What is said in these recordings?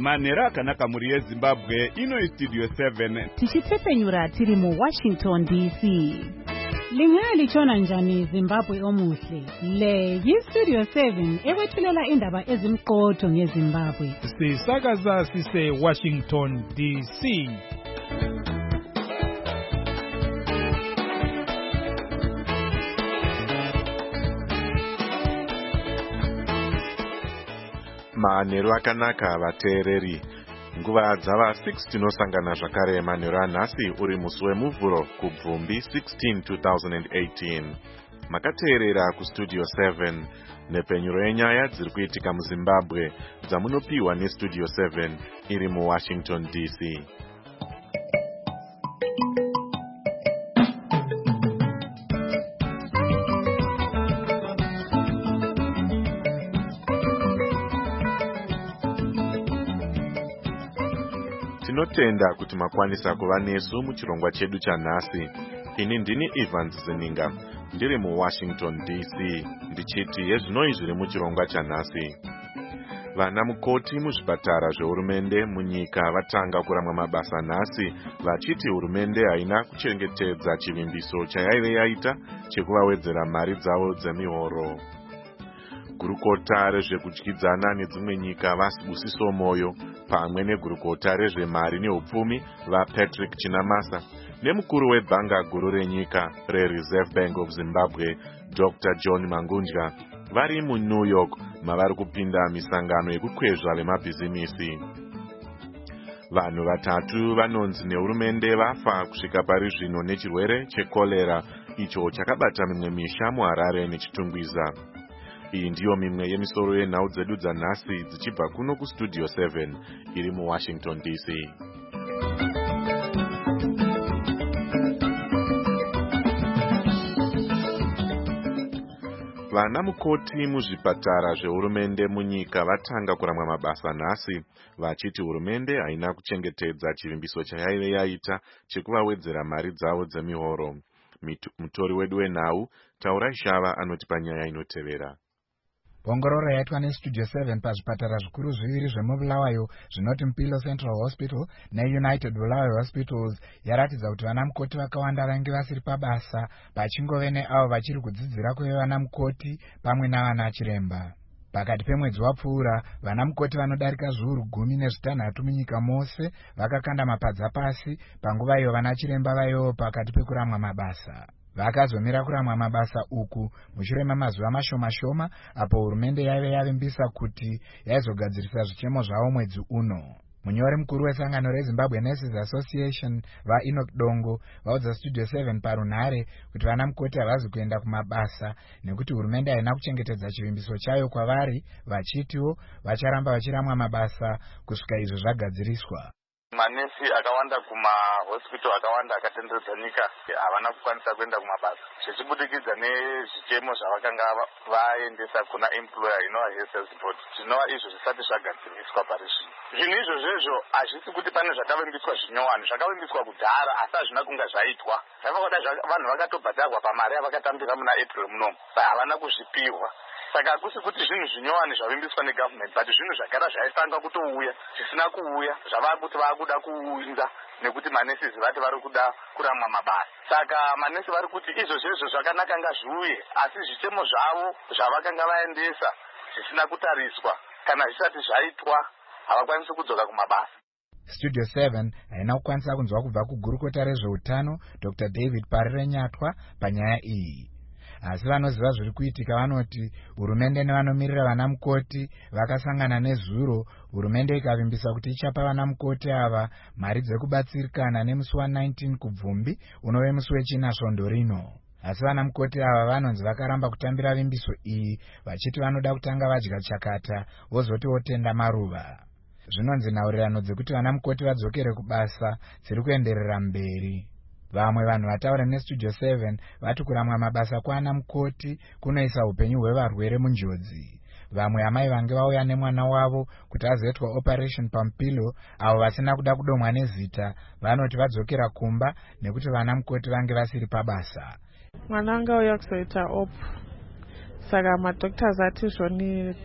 manhero akanaka mhuri yezimbabwe. Ino Studio 7 tichitepenyura tiri muWashington DC. Lingalichona njani Zimbabwe omuhle? Le yiStudio 7 ekwethulela indaba ezimqotho ngeZimbabwe. Sisakaza sise Washington DC. Manhero akanaka vateereri. Nguva dzava 6 tinosangana zvakare manhero anhasi uri musi wemuvhuro kuBvumbi 16 2018. Makateerera kuStudio 7 nepenyuro yenyaya dziri kuitika muZimbabwe dzamunopiwa neStudio 7 iri muWashington DC. Tinotenda kuti makwanisa kuva nesu muchirongwa chedu chanhasi. Ini ndini Evans Zeninga, ndiri muWashington DC, ndichiti yezvinoi zviri muchirongwa chanhasi. Vana mukoti muzvipatara zvehurumende munyika vatanga kuramwa mabasa nhasi, vachiti hurumende haina kuchengetedza chivimbiso chayaive yaita chekuvawedzera mari dzavo dzemihoro. Gurukota rezvekudyidzana nedzimwe nyika vaSibusiso Moyo pamwe negurukota rezvemari neupfumi vaPatrick Chinamasa nemukuru webhanga guru renyika reReserve Bank of Zimbabwe Dr. John Mangunja vari muNew York mavari kupinda misangano yekukwezva vemabhizimisi. Vanhu vatatu vanonzi nehurumende vafa kusvika pari zvino nechirwere chekolera icho chakabata mimwe misha muHarare neChitungwiza. Iyi ndiyo mimwe yemisoro yenhau dzedu dzanhasi dzichibva kuno kuStudio 7 iri muWashington DC. Vana mukoti muzvipatara zvehurumende munyika vatanga kuramwa mabasa nhasi, vachiti hurumende haina kuchengetedza chivimbiso chayaive yaita chekuvawedzera mari dzavo dzemihoro. Mutori wedu wenhau Taurai Shava anoti panyaya inotevera. Ongororo yaitwa neStudio 7 pazvipatara zvikuru zviviri zvemubulawayo zvinoti Mpilo Central Hospital neUnited Bulawayo Hospitals yaratidza kuti vana mukoti vakawanda vange vasiri pabasa pachingove neavo vachiri kudzidzira kuve vana mukoti pamwe navana chiremba. Pakati pemwedzi wapfuura, vana mukoti vanodarika zviuru 16 munyika mose vakakanda mapadza pasi panguva iyo vana chiremba vaivo pakati pekuramwa mabasa. Vakazomira kuramwa mabasa uku mushure memazuva mashoma apo hurumende yaive yavimbisa kuti yaizogadzirisa zvichemo zvavo mwedzi uno. Munyori mukuru wesangano reZimbabwe Nurses Association vaEnoch Dongo vaudza Studio 7 parunhare kuti vana mukoti havazi kuenda kumabasa nekuti hurumende haina kuchengetedza chivimbiso chayo kwavari, vachitiwo vacharamba vachiramwa mabasa kusvika izvo zvagadziriswa. Manesi akawanda kumahospital akawanda akatenderedza nyika havana kukwanisa kuenda kumabasa zvichibudikidza nezvichemo zvavakanga vaendesa kuna employer inova health board zvinova izvo zvisati zvagadziriswa pari zvino. Zvinhu izvozvo hazvisi kuti pane zvakavimbiswa zvinyowani, zvakavimbiswa kudhara asi hazvina kunga zvaitwa. Zvavakuda vanhu vakatobhadharwa pamari yavakatambira muna April munomu havana kuzvipiwa. Saka hakusi kuti zvinhu zvinyowani zvavimbiswa negovernment, but zvinhu zvagara zvaitanga kutouya zvisina kuuya zvava kuti vakuda kuunza nekuti manesi vati vari kuda kuramwa mabasa. Saka manesi vari kuti izvozvo zvakanaka ngazviuye, asi zvichemo zvavo zvavakanga vaendesa zvisina kutariswa kana zvisati zvaitwa havakwanisi kudzoka kumabasa. Studio 7 haina kukwanisa kunzwa kubva kugurukota rezveutano Dr. David Parirenyatwa panyaya iyi. Asi vanoziva zviri kuitika vanoti hurumende nevanomirira vana mukoti vakasangana nezuro, hurumende ikavimbisa kuti ichapa vana mukoti ava mari dzekubatsirikana nemusi wa19 kuBvumbi unove musi wechina svondo rino. Asi vana mukoti ava vanonzi vakaramba kutambira vimbiso iyi vachiti vanoda kutanga vadya chakata vozoti votenda maruva. Zvinonzi nhaurirano dzekuti vana mukoti vadzokere kubasa dziri kuenderera mberi. Vamwe vanhu vataura neStudio 7 vati kuramwa mabasa kwaana mukoti kunoisa upenyu hwevarwere munjodzi. Vamwe amai vange vauya nemwana wavo kuti azoitwa operation paMpilo, avo vasina kuda kudomwa nezita vanoti vadzokera kumba nekuti vana mukoti vange vasiri pabasa. Mwana anga uya kuzoita op. Saka madhoktors ati zvoni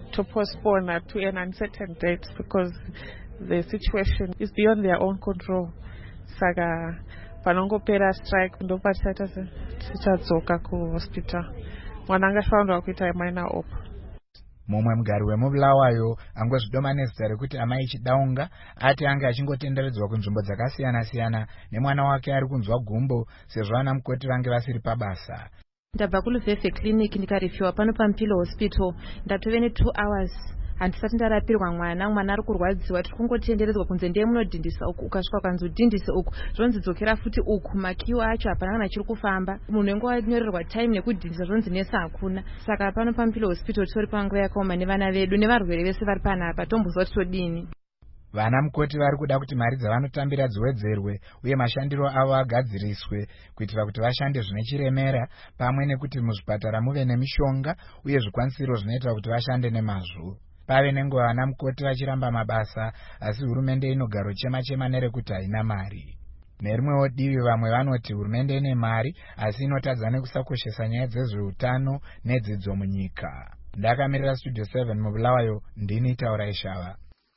to postpone to an uncertain date because the situation is beyond their own control. Saka panongopera strike ndopatisata tichadzoka kuhospital. Mwana angafanirwa kuita minor op. Mumwe mugari wemubulawayo angozvidoma nezita rekuti amai Chidaunga ati anga achingotenderedzwa kunzvimbo dzakasiyana-siyana nemwana wake ari kunzwa gumbo sezvo ana mukoti vange vasiri pabasa. Ndabva kuLuveve clinic ndikarifiwa pano paMpilo hospital ndatove ne2 hours handisati ndarapirwa mwana ari kurwadziwa tiri kungotenderedzwa kunze ndiye munodhindisa uku ukasvika ukanzi udhindise uku zvonzi dzokera futi uku makiwo acho hapana kana chiri kufamba munhu enge wanyorerwa time nekudhindisa zvonzi nese hakuna saka pano paMpilo hospital tori panguva yakaoma nevana vedu nevarwere vese vari panapa tombozwa kuti todini. Vana mukoti vari kuda kuti mari dzavanotambira dziwedzerwe uye mashandiro avo agadziriswe kuitira kuti vashande zvine chiremera pamwe nekuti muzvipatara muve nemishonga uye zvikwanisiro zvinoita kuti vashande nemazvo. Pave nenguva vana mukoti vachiramba mabasa asi hurumende inogaro chema nerekuti haina mari. Nerimwewo divi vamwe vanoti hurumende ine mari asi inotadza nekusakoshesa nyaya dzezveutano nedzidzo munyika. Ndakamirira Studio 7 mubulawayo ndini Taura Ishava.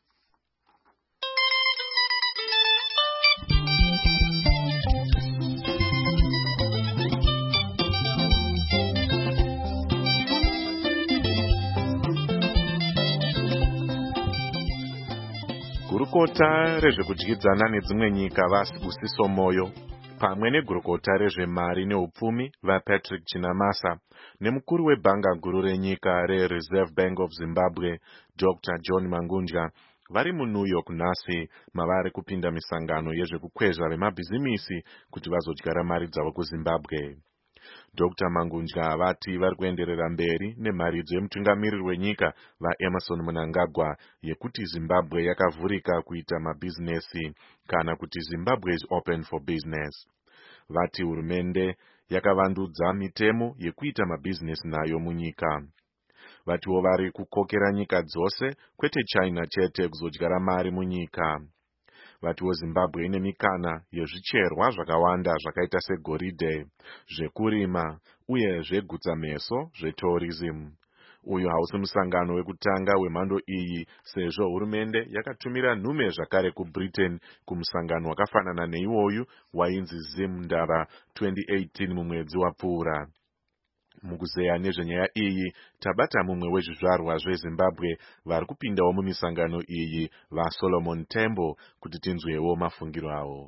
Gurukota rezvekudyidzana nedzimwe nyika vaSibusiso Moyo pamwe negurukota rezvemari neupfumi vaPatrick Chinamasa nemukuru webhanga guru renyika reReserve Bank of Zimbabwe Dr. John Mangunja vari muNew York nhasi mavari kupinda misangano yezvekukwezva vemabhizimisi kuti vazodyara mari dzavo kuZimbabwe. Dr. Mangunja vati vari kuenderera mberi nemharidzo yemutungamiriri wenyika vaEmerson Mnangagwa yekuti Zimbabwe yakavhurika kuita mabhizinesi kana kuti Zimbabwe is open for business. Vati hurumende yakavandudza mitemo yekuita mabhizinesi nayo munyika. Vatiwo vari kukokera nyika dzose kwete China chete kuzodyara mari munyika. Vatiwo Zimbabwe ine mikana yezvicherwa zvakawanda zvakaita segoridhe, zvekurima uye zvegutsameso zvetourism. Uyu hausi musangano wekutanga wemhando iyi sezvo hurumende yakatumira nhume zvakare kuBritain kumusangano wakafanana neiwoyu wainzi Zimndara 2018 mumwedzi wapfuura. Mukuzeya nezvenyaya iyi tabata mumwe wezvizvarwa zveZimbabwe vari kupindawo mumisangano iyi vaSolomon Tembo kuti tinzwewo mafungiro avo.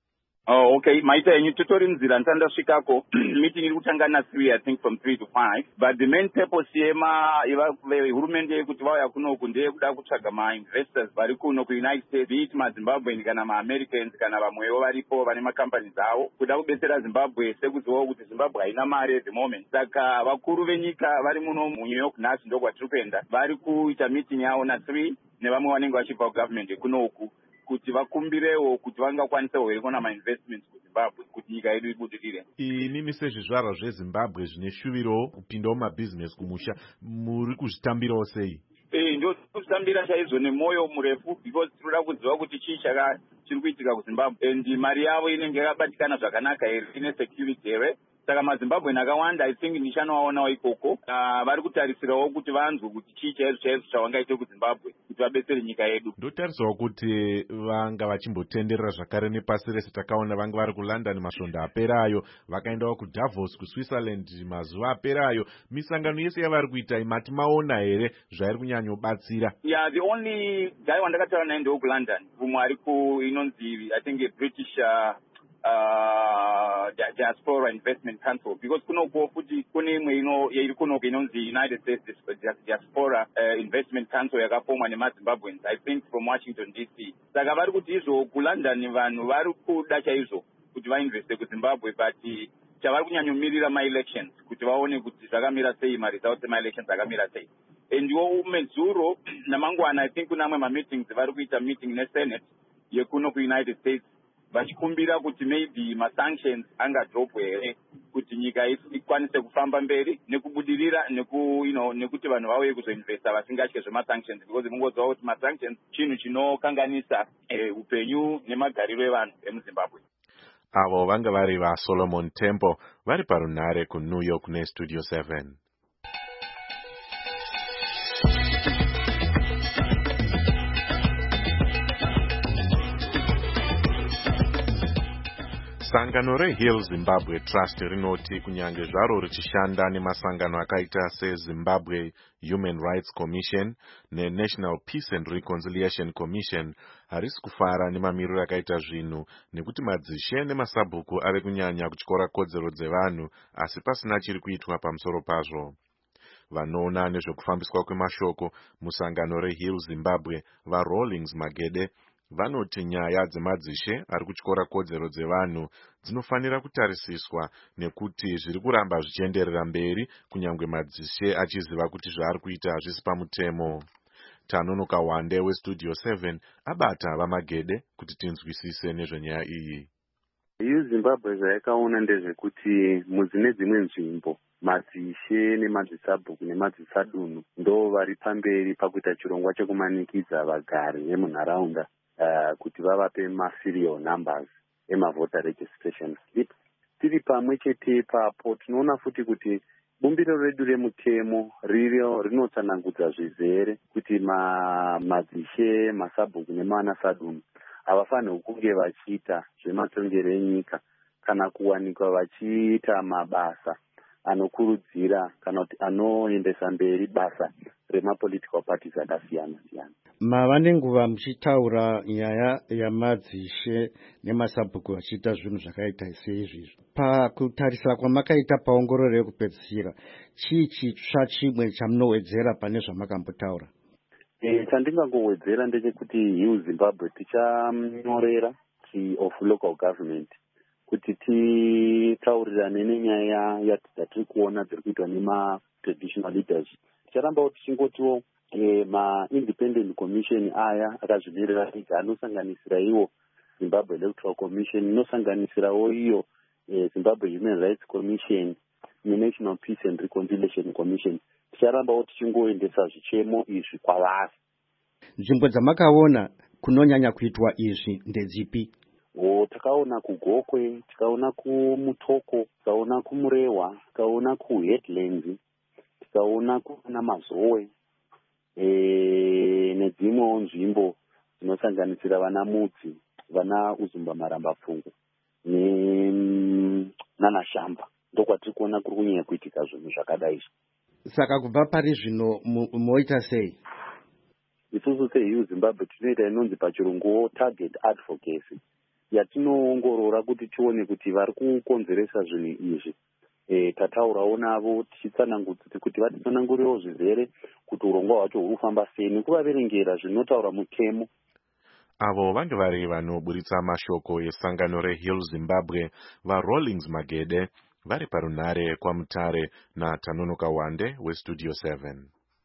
Okay, maita yenyu tutori nzira ndandasvikako meeting iri kutanga na3 I think from 3 to 5 but the main purpose hurumende yekuti vauya kunoku ndeyekuda kutsvaga ma-investors vari kuno kuUnited States be it maZimbabwean kana ma-Americans kana vamwewo varipo vane macompanies avo kuda kubetsera Zimbabwe sekuzivawo kuti Zimbabwe haina mari at the moment. Saka vakuru venyika vari muno muNew York nhasi ndokwatiri kuenda vari kuita meeting yavo na3 nevamwe vanenge vachibva kugovernment kunoku kuti vakumbirewo kuti vangakwanisawo here kuona ma-investments kuZimbabwe kuti nyika yedu ibudirire. Inimi sezvizvarwa zveZimbabwe zvine shuviro kupindawo mabhizinesi kumusha muri kuzvitambirawo sei? Ndo kuzvitambira chaizvo nemwoyo murefu because tinoda kuziva kuti chii chiri kuitika kuZimbabwe and mari yavo inenge yakabatikana zvakanaka here, ine security here. Saka maZimbabwean akawanda I think ndichanovaonawo ikoko vari kutarisirawo kuti vanzwe kuti chii chaizvo chavangaite kuZimbabwe kuti vabetsere nyika yedu. Ndotarisawo kuti vanga vachimbotenderera zvakare nepasi rese. Takaona vanga vari kuLondon masvondo aperayo, vakaendawo kuDavos kuSwitzerland mazuva aperayo. Misangano yese yavari kuita mati maona here zvairi kunyanyobatsira? Yeah, the only guy wandakataura naye ndewokuLondon, umwe ari inonzi I think a British Diaspora Investment Council because kunoko futi kune imwe iri kunoko inonzi United States Diaspora Investment Council yakafomwa nemaZimbabweans I think from Washington DC. Saka vari kuti izvo kuLondon vanhu vari kuda chaizvo kuti vainveste kuZimbabwe but chavari kunyanyomirira ma-elections kuti vaone kuti zvakamira sei, mari dzavo dzema-elections akamira sei. Endiwo medzuro namangwana I think kuna amwe ma-meetings vari kuita meeting neSenate yekuno kuUnited States vachikumbira kuti maybe ma-sanctions angadropwe here kuti nyika ikwanise kufamba mberi nekubudirira nekuti vanhu vauye kuzoinvesta vasingatye zvema-sanctions because mungoziva kuti ma-sanctions chinhu chinokanganisa upenyu nemagariro evanhu emuZimbabwe. Avo vanga vari vaSolomon Tembo vari parunhare kuNew York neStudio 7. Sangano reHeal Zimbabwe Trust rinoti kunyange zvaro richishanda nemasangano akaita seZimbabwe Human Rights Commission neNational Peace and Reconciliation Commission harisi kufara nemamiriro akaita zvinhu nekuti madzishe nemasabhuku ave kunyanya kutyora kodzero dzevanhu asi pasina chiri kuitwa pamusoro pazvo. Vanoona nezvekufambiswa kwemashoko musangano reHeal Zimbabwe vaRawlings Magede vanoti nyaya dzemadzishe ari kutyora kodzero dzevanhu dzinofanira kutarisiswa nekuti zviri kuramba zvichienderera mberi kunyange madzishe achiziva kuti zvaari kuita hazvisi pamutemo. Tanonoka Wande weStudio 7 abata vaMagede kuti tinzwisise nezvenyaya iyi. Zimbabwe zvayakaona ndezvekuti muzine dzimwe nzvimbo madzishe nemadzisabhuku nemadzisadunhu ndo vari pamberi pakuita chirongwa chekumanikidza vagari vemunharaunda kuti vavape maserial numbers emavoter registration slip. Tiri pamwe chete ipapo tinoona futi kuti bumbiro redu remutemo rinotsanangudza zvizere kuti madzishe, masabhuku nemanasadunhu havafanirwi kunge vachiita zvematongero enyika kana kuwanikwa vachiita mabasa anokurudzira kana kuti anoendesa mberi basa remapolitical parties akasiyana siyana. Mava nenguva muchitaura nyaya yamadzishe nemasabhuku vachiita zvinhu zvakaita seizvizvi. Pakutarisira kwamakaita paongororo yekupedzisira, chii chitsva chimwe chamunowedzera pane zvamakambotaura? Chandingangowedzera ndechekuti Heal Zimbabwe tichanyorera of local government kuti titaurirane nenyaya yatiri kuona dziri kuitwa nema-traditional leaders. Ticharambawo tichingotiwo ma-independent commission aya akazvimirira ega anosanganisira iwo Zimbabwe Electoral Commission, inosanganisirawo iyo Zimbabwe Human Rights Commission neNational Peace and Reconciliation Commission. Ticharambawo tichingoendesa zvichemo izvi kwavari. Nzvimbo dzamakaona kunonyanya kuitwa izvi ndedzipi? Takaona kuGokwe, tikaona kuMutoko, tikaona kuMurehwa, tikaona kuHeadlands, tikaona kuna Mazowe nedzimwewo nzvimbo dzinosanganisira vana Mudzi, vana Uzumba Maramba Pfungu nanashamba. Ndokwatiri kuona kuri kunyanya kuitika zvinhu zvakadai. Saka kubva pari zvino moita sei? Isusu seHeal Zimbabwe tinoita inonzi pachirungu target advocacy, yatinoongorora kuti tione kuti vari kukonzeresa zvinhu izvi. Tataurawo navo tichitsanangudza kuti vatitsanangurirewo zvizere kuti urongwa hwacho huri kufamba sei nekuvaverengera zvinotaura mutemo. Avo vange vari vanoburitsa mashoko esangano reHeal Zimbabwe vaRawlings Magede vari parunhare kwaMutare naTanonoka Wande weStudio 7.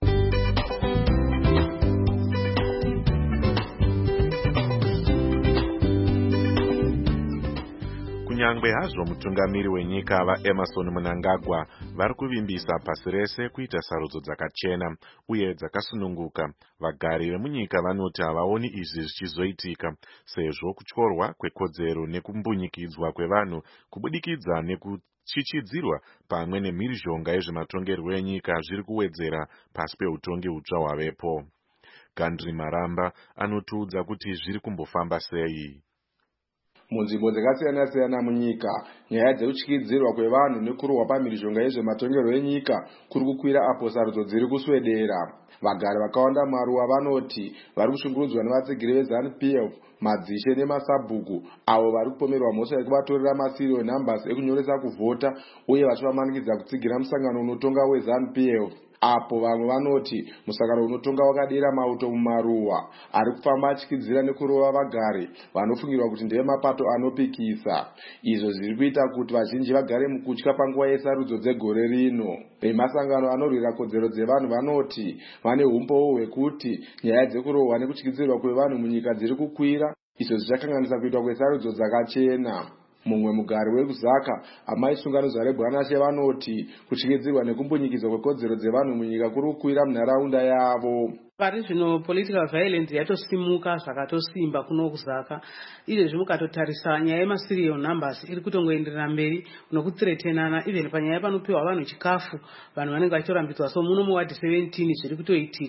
Kunyangwe hazvo mutungamiri wenyika vaEmerson Mnangagwa vari kuvimbisa pasi rese kuita sarudzo dzakachena uye dzakasununguka, vagari vemunyika vanoti havaoni izvi zvichizoitika sezvo kutyorwa kwekodzero nekumbunyikidzwa kwevanhu kubudikidza nekuchichidzirwa pamwe nemhirizhonga yezvematongerwo enyika zviri kuwedzera pasi peutongi hutsva hwavepo. Gandri Maramba anotiudza kuti zviri kumbofamba sei. Munzvimbo dzakasiyana-siyana munyika, nyaya dzekutyidzirwa kwevanhu nekurohwa pamhirizhonga yezvematongerwo enyika kuri kukwira apo sarudzo dziri kuswedera. Vagari vakawanda maruwa vanoti vari kushungurudzwa nevatsigiri veZANU-PF, madzishe nemasabhuku avo vari kupomerwa mhosva yekuvatorera maserial numbers ekunyoresa kuvhota uye vachivamanikidza kutsigira musangano unotonga weZANU-PF. Apo vamwe vanoti musangano unotonga wakadira mauto mumaruwa ari kufamba achikwidzira nekurova vagari vanofungirwa kuti ndeve mapato anopikisa. Izvo zviri kuita kuti vazhinji vagare mukutya panguva yesarudzo dzegore rino. Vemasangano anorwira kodzero dzevanhu vanoti vane umbowo hwekuti nyaya dzekurohwa nekutyidzirwa kwevanhu munyika dziri kukwira, izvo zvichakanganisa kuitwa kwesarudzo dzakachena. Mumwe mugari wekuzaka amai Sunganudzwa reBwanashe vanoti kutyidzirwa nekumbunyikidzwa kwekodzero dzevanhu munyika kuri kukwira munharaunda yavo. Pari zvino political violence yatosimuka zvakatosimba kuno kuzaka. Izvezvi mukatotarisa nyaya yemaserial numbers iri kutongoenderera mberi nokuthreatenana even panyaya panopiwa vanhu chikafu vanhu vanenge vachirambidzwa. So muno muwadi 17 zviri kutoitika.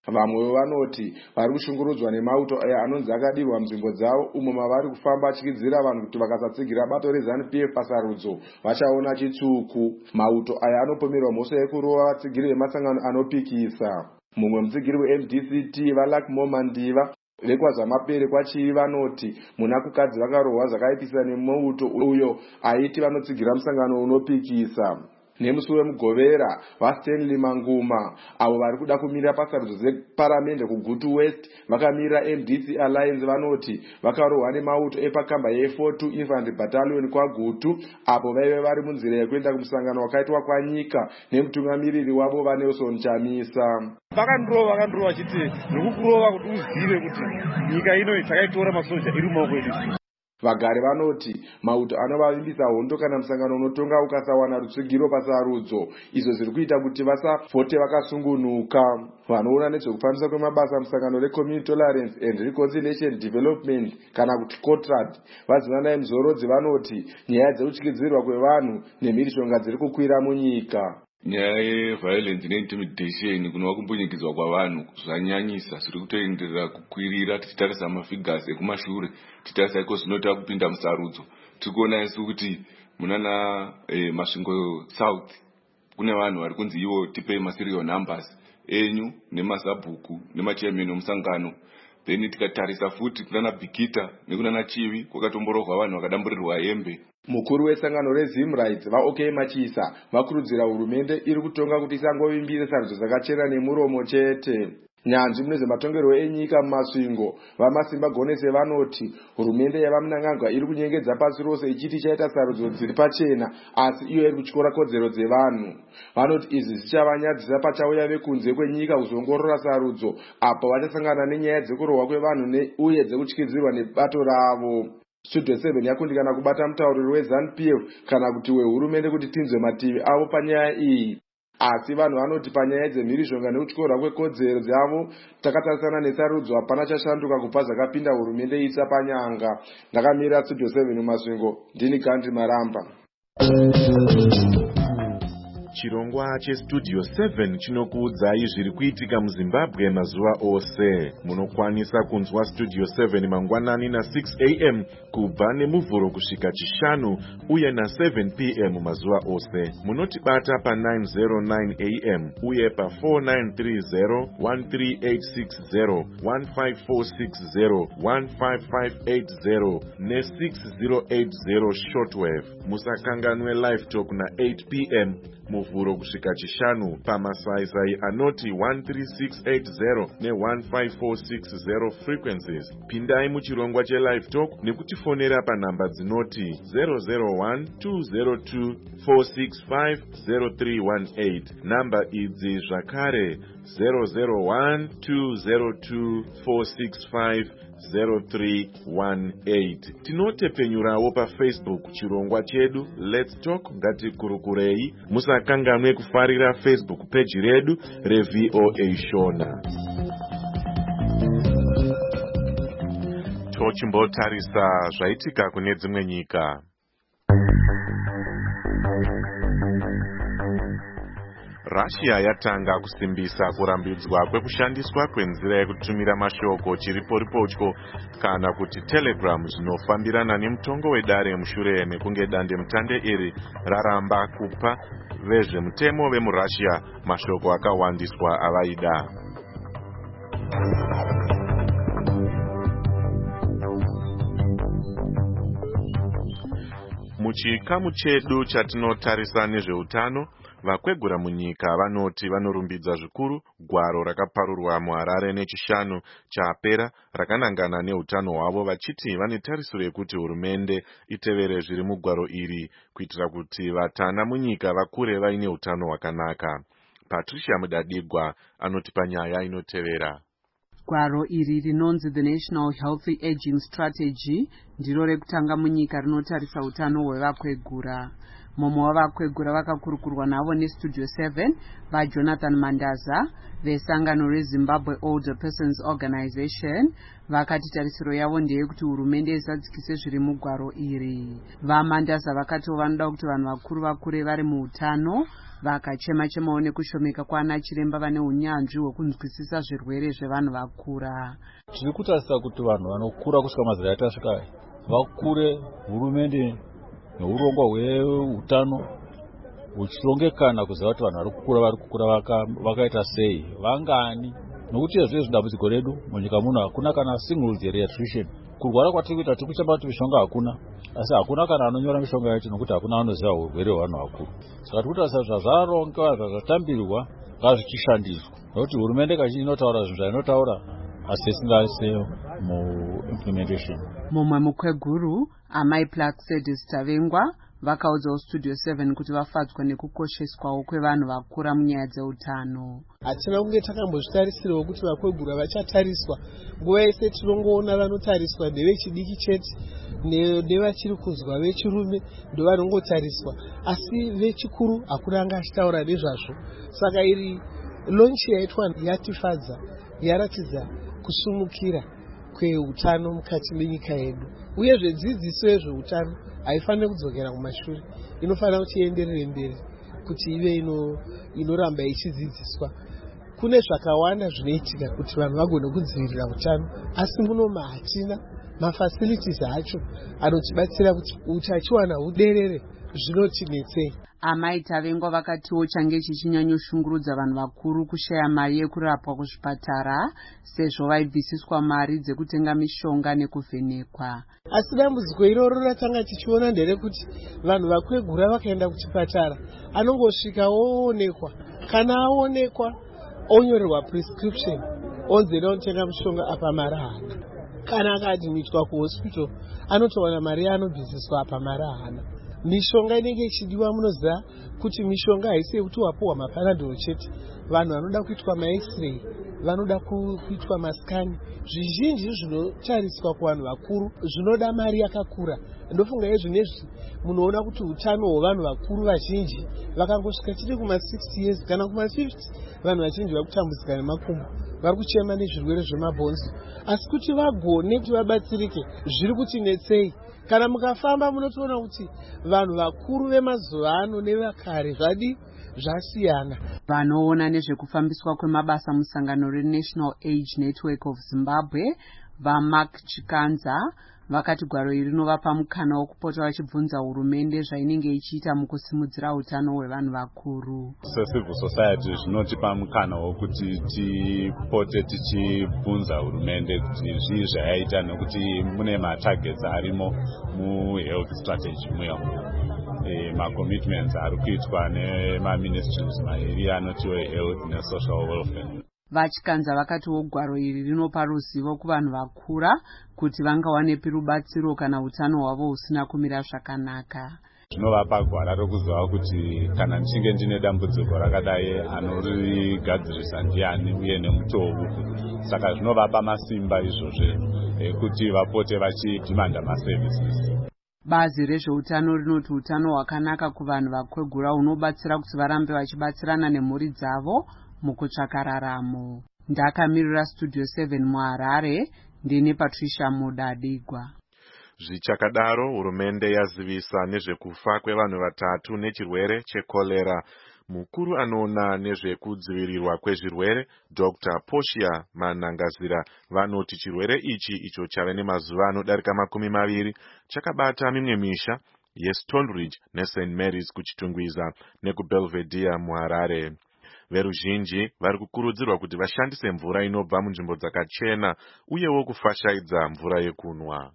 Vamwe vanoti vari kushungurudzwa nemauto aya anonzi akadirwa munzvimbo dzavo umo mavari kufamba achikwidzira vanhu kuti vakasatsigira bato reZANU-PF pasarudzo vachaona chitsuku. Mauto aya anopomerwa mhosva yekurova vatsigiri vemasangano anopikisa. Mumwe mutsigiri weMDCT vaLuck Momandiva vekwazvamapere kwachivi vanoti munakukadzi vakarohwa zvakaipisa nemauto uyo aiti vanotsigira musangano unopikisa. Nemusi wemugovera vaStanley Manguma avo vari kuda kumira pasarudzo dzeparamende kuGutu West vakamirira MDC Alliance vanoti vakarohwa nemauto epakamba ye42 Infantry Battalion kwaGutu apo vaive vari munzira yekuenda kumusangano wakaitwa kwaNyika nemutungamiriri wavo vaNelson Chamisa. Vakandirova chiti ndikukurova kuti uzive kuti nyika ino takaitora masoja iri mumaoko edu. Vagari vanoti mauto anovavimbisa hondo kana musangano unotonga ukasawana rutsigiro pasarudzo, izvo zviri kuita kuti vasavhote vakasungunuka. Vanoona nezvekufambisa kwemabasa musangano reCommunity Tolerance and Reconciliation Development kana kuti COTRAD vazinanaye Mzorodzi vanoti nyaya dzekutyidzirwa kwevanhu nemhirishonga dziri kukwira munyika. Nyaya yeviolence neintimidation kunova kumbunyikidzwa kwavanhu zvanyanyisa zviri kutoenderera kukwirira. Tichitarisa mafigasi ekumashure, tichitarisa iko zvinota kupinda musarudzo, tiri kuona isu kuti munana Masvingo South kune vanhu vari kunzi ivo tipei maserial numbers enyu nemasabhuku nemachairman omusangano. Then tikatarisa futi kunana Bikita nekunana Chivi kwakatomborohwa vanhu vakadamburirwa hembe. Mukuru wesangano reZimrights vaOK Machisa vakurudzira hurumende iri kutonga kuti isangovimbire sarudzo dzakachena nemuromo chete. Nyanzvi munezvematongerwo enyika mumasvingo vamasimba gonese vanoti hurumende yavamunangagwa iri kunyengedza pasi rose ichiti chaita sarudzo dziri pachena asi iyo iri kutyora kodzero dzevanhu. Vanoti izvi zvichavanyadzisa pachauya vekunze kwenyika kuzongorora sarudzo apo vachasangana nenyaya dzekurohwa kwevanhu uye dzekutyidzirwa nebato ravo. Studio 7 yakundikana kubata mutauriri weZANU-PF kana kuti wehurumende kuti tinzwe mativi avo panyaya iyi. Asi vanhu vanoti panyaya dzemhirishonga nekutyorwa kwekodzero dzavo takatarisana nesarudzo hapana chashanduka kubva zvakapinda hurumende isa panyanga. Ndakamira Studio 7 mumasvingo, ndini Gandhi Maramba. Chirongwa cheStudio 7 chinokuudzai zviri kuitika muZimbabwe mazuva ose. Munokwanisa kunzwa Studio 7 mangwanani na6 am kubva nemuvhuro kusvika chishanu uye na7 pm mazuva ose. Munotibata pa909 am uye pa4930 13860 15460 15580 ne6080 shortwave. Musakanganwe live talk na8 pm muvhuro kusvika chishanu pamasaisai anoti 13680 ne15460 frequencies. Pindai muchirongwa chelive talk nekutifonera panhamba dzinoti 001-202-465-0318. Namba idzi zvakare 001-202-465-0318. Tinotepenyurawo paFacebook chirongwa chedu Let's Talk Ngatikurukurei. Musakanganwe kufarira Facebook page redu reVOA Shona. Tochimbotarisa zvaitika kune dzimwe nyika. Russia yatanga kusimbisa kurambidzwa kwekushandiswa kwenzira yekutumira mashoko chiriporipotyo kana kuti Telegram zvinofambirana nemutongo wedare mushure mekunge dande mutande iri raramba kupa vezvemutemo vemuRussia mashoko akawandiswa avaida. Muchikamu chedu chatinotarisa nezveutano, vakwegura munyika vanoti vanorumbidza zvikuru gwaro rakaparurwa muHarare nechishanu chapera rakanangana neutano hwavo, vachiti vane tarisiro yekuti hurumende itevere zviri mugwaro iri kuitira kuti vatana munyika vakure vaine utano hwakanaka. Patricia Mudadigwa anotipa nyaya inotevera. Gwaro iri rinonzi The National Healthy Aging Strategy ndiro rekutanga munyika rinotarisa utano hwevakwegura. Mumwe wavakwegura vakakurukurwa navo nestudio 7 vaJonathan Mandaza vesangano reZimbabwe Older Persons Organization vakati tarisiro yavo ndeyekuti hurumende isadzikise zviri mugwaro iri. VaMandaza vakati vanoda kuti vanhu vakuru vakure vari muutano, vakachema-chemawo nekushomeka kwaana chiremba vane unyanzvi hwekunzwisisa zvirwere zvevanhu vakura. Zviri kutarisa kuti vanhu vanokura kusvika mazera atasvika vakure, hurumende neurongwa hweutano huchirongekana kuziva kuti vanhu vari kukura vakaita sei, vangani. Nokuti izvezvi dambudziko redu munyika muno hakuna kana single geriatrician. Kurwara kwatiri kuita tiri kuchema kuti mishonga hakuna, asi hakuna kana anonyora mishonga yacho nokuti hakuna anoziva urwere hwevanhu vakuru. Saka tiri kutarisa zvazvarongwa zvazvatambirwa ngazvichishandiswa, nokuti hurumende kazhinji inotaura zvinhu zvainotaura asi isingase mu-implementation. Mumwe mukweguru Amai Plaxedis Tavengwa vakaudzawo studio 7 kuti vafadzwa nekukosheswawo kwevanhu vakura munyaya dzeutano. Hatina kunge takambozvitarisirawo kuti vakwegura vachatariswa. Nguva yese tinongoona vanotariswa ndevechidiki chete nevachiri kuzwa vechirume ndovanongotariswa, asi vechikuru hakuna anga achitaura nezvazvo. Saka iri launch yaitwa yatifadza, yaratidza kusumukira kweutano mukati menyika yedu. Uyezve dzidziso yezveutano haifaniri kudzokera kumashure, inofanira kuti ienderere mberi, kuti ive inoramba ichidzidziswa. Kune zvakawanda zvinoitika kuti vanhu vagone kudzivirira utano, asi munoma hatina mafacilities acho anotibatsira kuti utachiwana huderere. Zvinotinetsei. Amai Tavengwa vakatiwo change chichinyanyoshungurudza vanhu vakuru kushaya mari yekurapwa kuzvipatara sezvo vaibvisiswa mari dzekutenga mishonga nekuvhenekwa. Asi dambudziko iroro ratanga tichiona nderekuti vanhu vakwegura vakaenda kuchipatara anongosvika oonekwa, kana aonekwa onyorerwa prescription onzi enda unotenga mishonga apa mari haana. Kana akaadhimitwa kuhospital anotowana mari yaanobvisiswa apa mari haana. Mishonga inenge ichidiwa munoziva kuti mishonga haisi yekuti wapuwa mapanadol chete. Vanhu vanoda kuitwa max-ray, vanoda kuitwa maskani. Zvizhinji zvinotariswa kuvanhu vakuru zvinoda mari yakakura. Ndofunga yezvinezvi munoona kuti utano hwevanhu vakuru vazhinji vakangosvika tiri kuma60 years kana kuma50, vanhu vazhinji vakutambudzika nemakumbo, vari kuchema nezvirwere zvemabhonzo. Asi kuti vagone kuti vabatsirike zviri kutinetsei. Kana mukafamba munotoona kuti vanhu vakuru vemazuva ano nevakare zvasiyana. Vanoona nezvekufambiswa kwemabasa musangano reNational Age Network of Zimbabwe vaMark Chikanza vakati gwaro iri rinovapa mukana wokupota vachibvunza hurumende zvainenge ichiita mukusimudzira utano hwevanhu vakuru. Civil society zvinotipa mukana wokuti tipote tichibvunza hurumende kuti zvii zvayaita nekuti mune matargets arimo muhealth strategy muyamu. Ma-commitments ari kuitwa nema-ministries mairi anotiwe health nesocial welfare. Vachikanza vakatiwo gwaro iri rinopa ruzivo kuvanhu vakura kuti vangawanepi rubatsiro kana utano hwavo husina kumira zvakanaka. Zvinovapa gwara rokuziva kuti kana ndichinge ndine dambudziko rakadai anorigadzirisa ndiani uye nemutoo upi. Saka zvinovapa masimba izvozve ekuti vapote vachidhimanda maservices. Bazi rezveutano rinoti utano hwakanaka kuvanhu vakwegura hunobatsira kuti varambe vachibatsirana nemhuri dzavo mukutsvaka raramo. Ndakamirira studio 7 muHarare, ndini Patricia Mudadigwa. Zvichakadaro, hurumende yazivisa nezvekufa kwevanhu vatatu nechirwere chekolera. Mukuru anoona nezvekudzivirirwa kwezvirwere Dr. Portia Manangazira vanoti chirwere icho chave nemazuva anodarika 20 chakabata mimwe misha yeStonebridge neSt Mary's kuchitungwiza nekuBelvedere muHarare. Veruzhinji vari kukurudzirwa kuti vashandise mvura inobva munzvimbo dzakachena uyewo kufashaidza mvura yekunwa.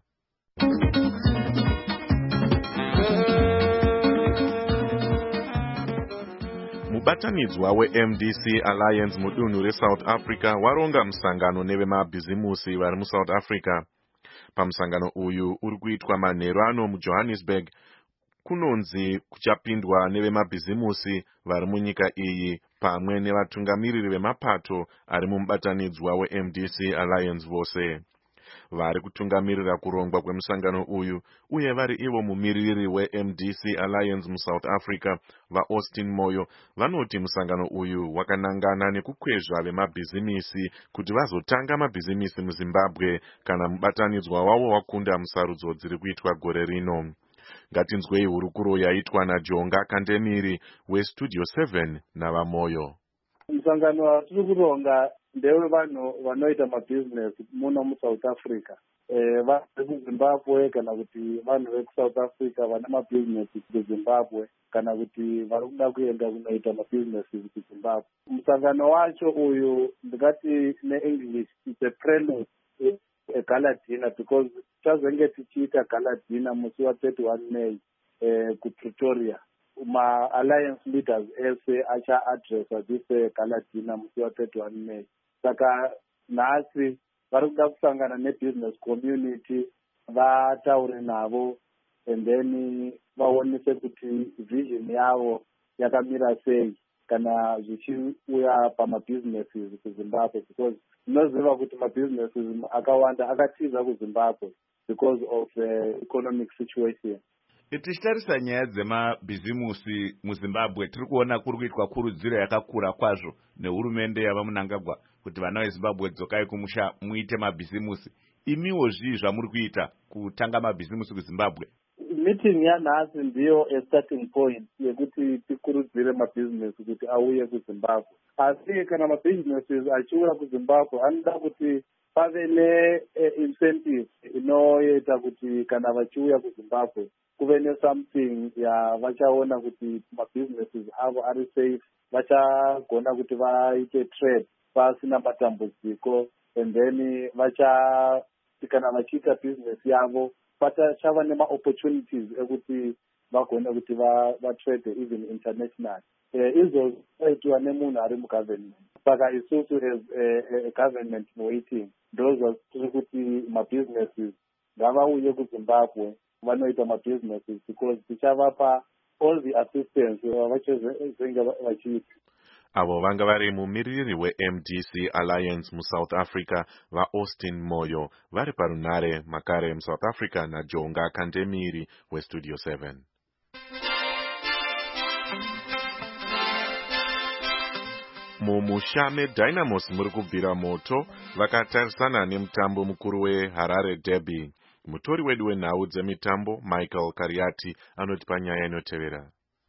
Mubatanidzwa weMDC Alliance mudunhu reSouth Africa waronga musangano nevemabhizimusi vari muSouth Africa. Pamusangano uyu uri kuitwa manheru ano muJohannesburg, kunonzi kuchapindwa nevemabhizimusi vari munyika iyi pamwe nevatungamiriri vemapato ari mumubatanidzwa weMDC Alliance vose. Vari kutungamirira kurongwa kwemusangano uyu uye vari ivo mumiriri weMDC Alliance muSouth Africa vaAustin Moyo vanoti musangano uyu wakanangana nekukwezva vemabhizimisi kuti vazotanga mabhizimisi muZimbabwe kana mubatanidzwa wavo wakunda musarudzo dziri kuitwa gore rino. Ngatinzwei hurukuro yaitwa naJonga Kandemiri weStudio 7 navaMoyo. Musangano watiri kuronga ndewe vanhu vanoita mabhizinesi muno muSouth Africa. Vari kuZimbabwe kana kuti vanhu vekuSouth Africa vana mabhizinesi kuZimbabwe kana kuti vari kuda kuenda kunoita mabhizinesi kuZimbabwe. Musangano wacho uyu ndingati neEnglish it's a prelude gala dinner because tazenge tichiita gala dinner musi wa31 May kuPretoria. Ma-alliance leaders ese acha-addressa this gala dinner musi wa31 May. Saka nhasi vari kuda kusangana nebusiness community vataure navo and then vaonese kuti vision yavo yakamira sei kana zvichiuya pamabusinesses kuZimbabwe because tinoziva kuti mabusinesses akawanda akatiza kuZimbabwe because of the economic situation. Tichitarisa nyaya dzemabhizimusi muZimbabwe tiri kuona kuri kuitwa kurudziro yakakura kwazvo nehurumende yava Mnangagwa kuti vana veZimbabwe dzokai kumusha muite mabhizimusi. Imiwo zvii zvamuri kuita kutanga mabhizimusi kuZimbabwe? Meeting yanhasi ndiyo a starting point yekuti tikurudzire mabhizinesi kuti auye kuZimbabwe. Asi kana mabhizinesi achiuya kuZimbabwe anoda kuti pave ne-incentive inoita kuti kana vachiuya kuZimbabwe kuve ne-something yavachaona kuti mabhizinesi avo ari safe, vachagona kuti vaite trade pasina matambudziko and then kana vachiita business yavo pachava nema-opportunities ekuti vagone kuti vatrade even international. Izvo zvaitwa nemunhu ari mugovernment. Saka isusu as a government waiting ndozva tiri kuti mabusinesses ngavauye kuZimbabwe vanoita mabusinesses because tichavapa all the assistance vachazenge vachiita. Avo vanga vari mumiriri weMDC Alliance muSouth Africa vaAustin Moyo vari parunhare makare muSouth Africa naJonga Kandemiri weStudio 7. Mumusha meDynamos muri kubvira moto vakatarisana nemutambo mukuru weHarare Derby. Mutori wedu wenhau dzemitambo Michael Kariati anotipa nyaya inotevera.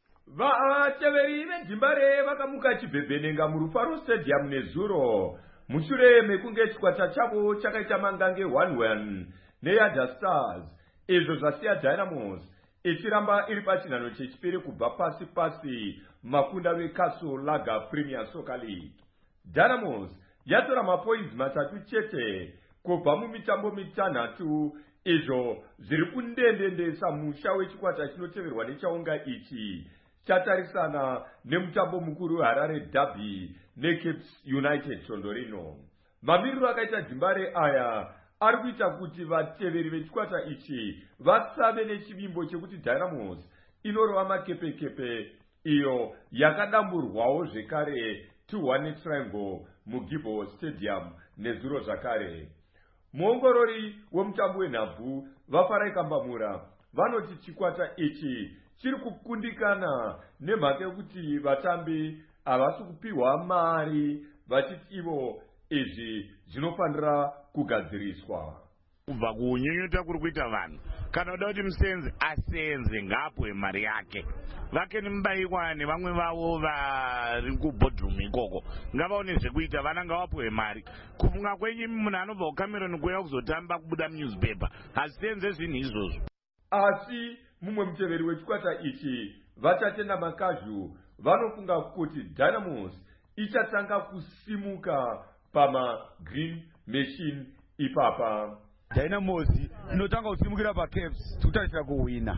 Vateveri veDzimbare vakamuka chibhebhenenga muRufaro Stadium nezuro mushure mekunge chikwata chavo chakaita mangange 1-1 neYada Stars. Izvo zvasiya Dynamos ichiramba iri pachinhano chechipiri kubva pasi makunda veCastle Lager Premier Soccer League. Dynamos yatora mapoints 3 chete kubva mumitambo 5 izvo zviri kundendendesa musha wechikwata chinoteverwa nechaunga ichi chatarisana nemutambo mukuru weHarare Derby neCape United Tondorino. Mamiriro akaita Dzimbare aya ari kuita kuti vateveri vechikwata ichi vasave nechivimbo chekuti Dynamos inorova makepekepe iyo yakadamburwawo zvekare 2-1 triangle muGibo Stadium nezuro zvakare. Muongorori wemutambo wenhabvu vaFarai Kambamura vanoti chikwata ichi chiri kukundikana nemhaka yekuti vatambi havasi kupiwa mari vachiti ivo izvi zvinofanira kugadziriswa. Kubva kunyunyuta kuri kuita vanhu kana uda kuti musenzi asenze ngaapwe mari yake vake nemubayikwa nevamwe vavo vari kubhodroom ikoko ngavaone zvekuita vana ngavapuwe mari. Kufunga kwenyu munhu anobva kuCameroon kuuya kuzotamba kubuda munewspaper hazisenze zvinhu izvozvo. Asi mumwe muteveri wechikwata ichi vachatenda makazhu vanofunga kuti Dynamos ichatanga kusimuka pamagreen machine ipapa. Dynamos inotanga kusimukira paCaps tutarisira kuwina.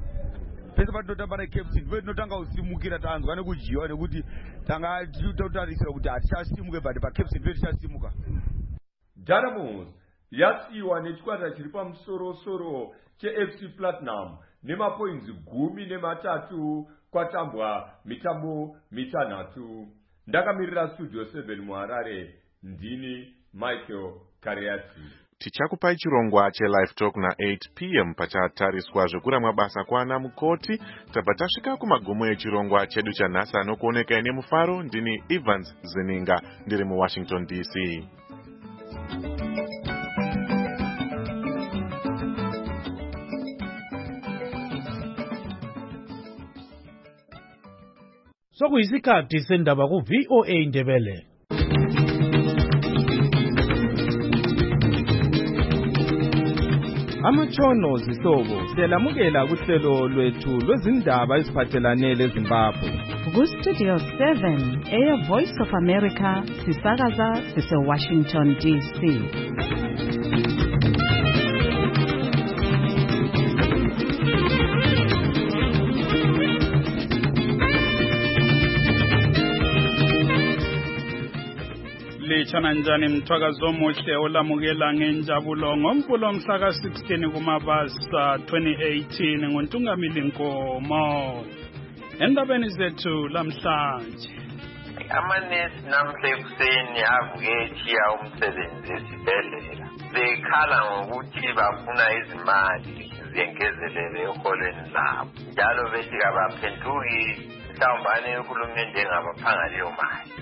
Pese patinotamba neCaps ndipo tinotanga kusimukira tanzwa nekujiwa nekuti tanga tutarisira kuti hatichasimuke but paCaps ndipo tichasimuka. Dynamos yasiyiwa nechikwata chiri pamusoro-soro cheFC Platinum nemapoints 13 kwatambwa mitambo 5. Ndakamirira Studio 7 muHarare ndini Michael Kariati. tichakupai chirongwa chelive talk na8 p.m. pachatariswa zvekura mabasa kwana mukoti. tabva tasvika kumagumo echirongwa chedu chanhasi anokuoneka ine mufaro. ndini Evans Zeninga ndiri muWashington DC. Sokuyisikhathi sendaba ku VOA Indebele. Amatshono zihlobo siyalamukela kuhlelo lwethu lwezindaba eziphathelane leZimbabwe. Ku-Studio 7 Air Voice of America sisakaza sise-Washington DC. Lichana njani mthwakazo omuhle olamukela ngenjabulo ngomvulo mhla ka-16 kuMabasa 2018 ngoNtungamili Nkomo. Endabeni zethu lamhlanje, amanesi namhla ekuseni avuke echiya umsebenzi esibhedlela. Bekhala ngokuthi bafuna izimali zengezelele eholweni labo, njalo bethi kabaphenduki mhlawumbane uhulumende engabaphanga leyo mali.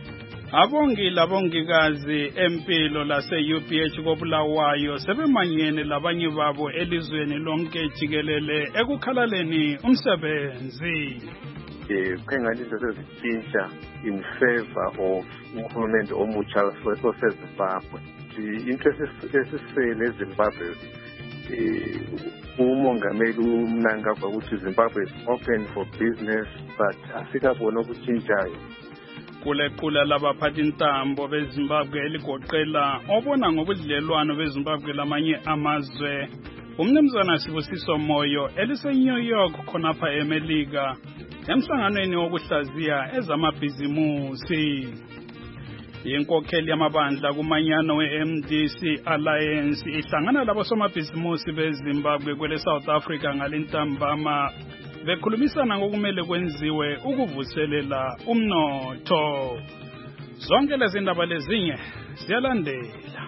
Abongikazi empilo lase-UPH koBulawayo sebemanyene labanye babo elizweni lonke jikelele ekukhalaleni umsebenzi. Kengani izinto sezitshintsha in favor of uhulumende omutsha waseZimbabwe. Into esisele eZimbabwe umongameli uMnangagwa ukuthi Zimbabwe is open for business, but asikabona ukutshintshayo. Kulequla labaphathi intambo beZimbabwe eligoqela obona ngobudlelwano beZimbabwe lamanye amazwe. Umnumzana Sibusiso Moyo elise-New York khonapha eMelika emhlanganweni wokuhlaziya ezamabhizimusi. Inkokheli yamabandla kumanyano we-MDC Alliance ihlangana labosomabhizimusi beZimbabwe kwele South Africa ngalintambama bekhulumisana ngokumele kwenziwe ukuvuselela umnotho. Zonke lezi ndaba lezinye siyalandela.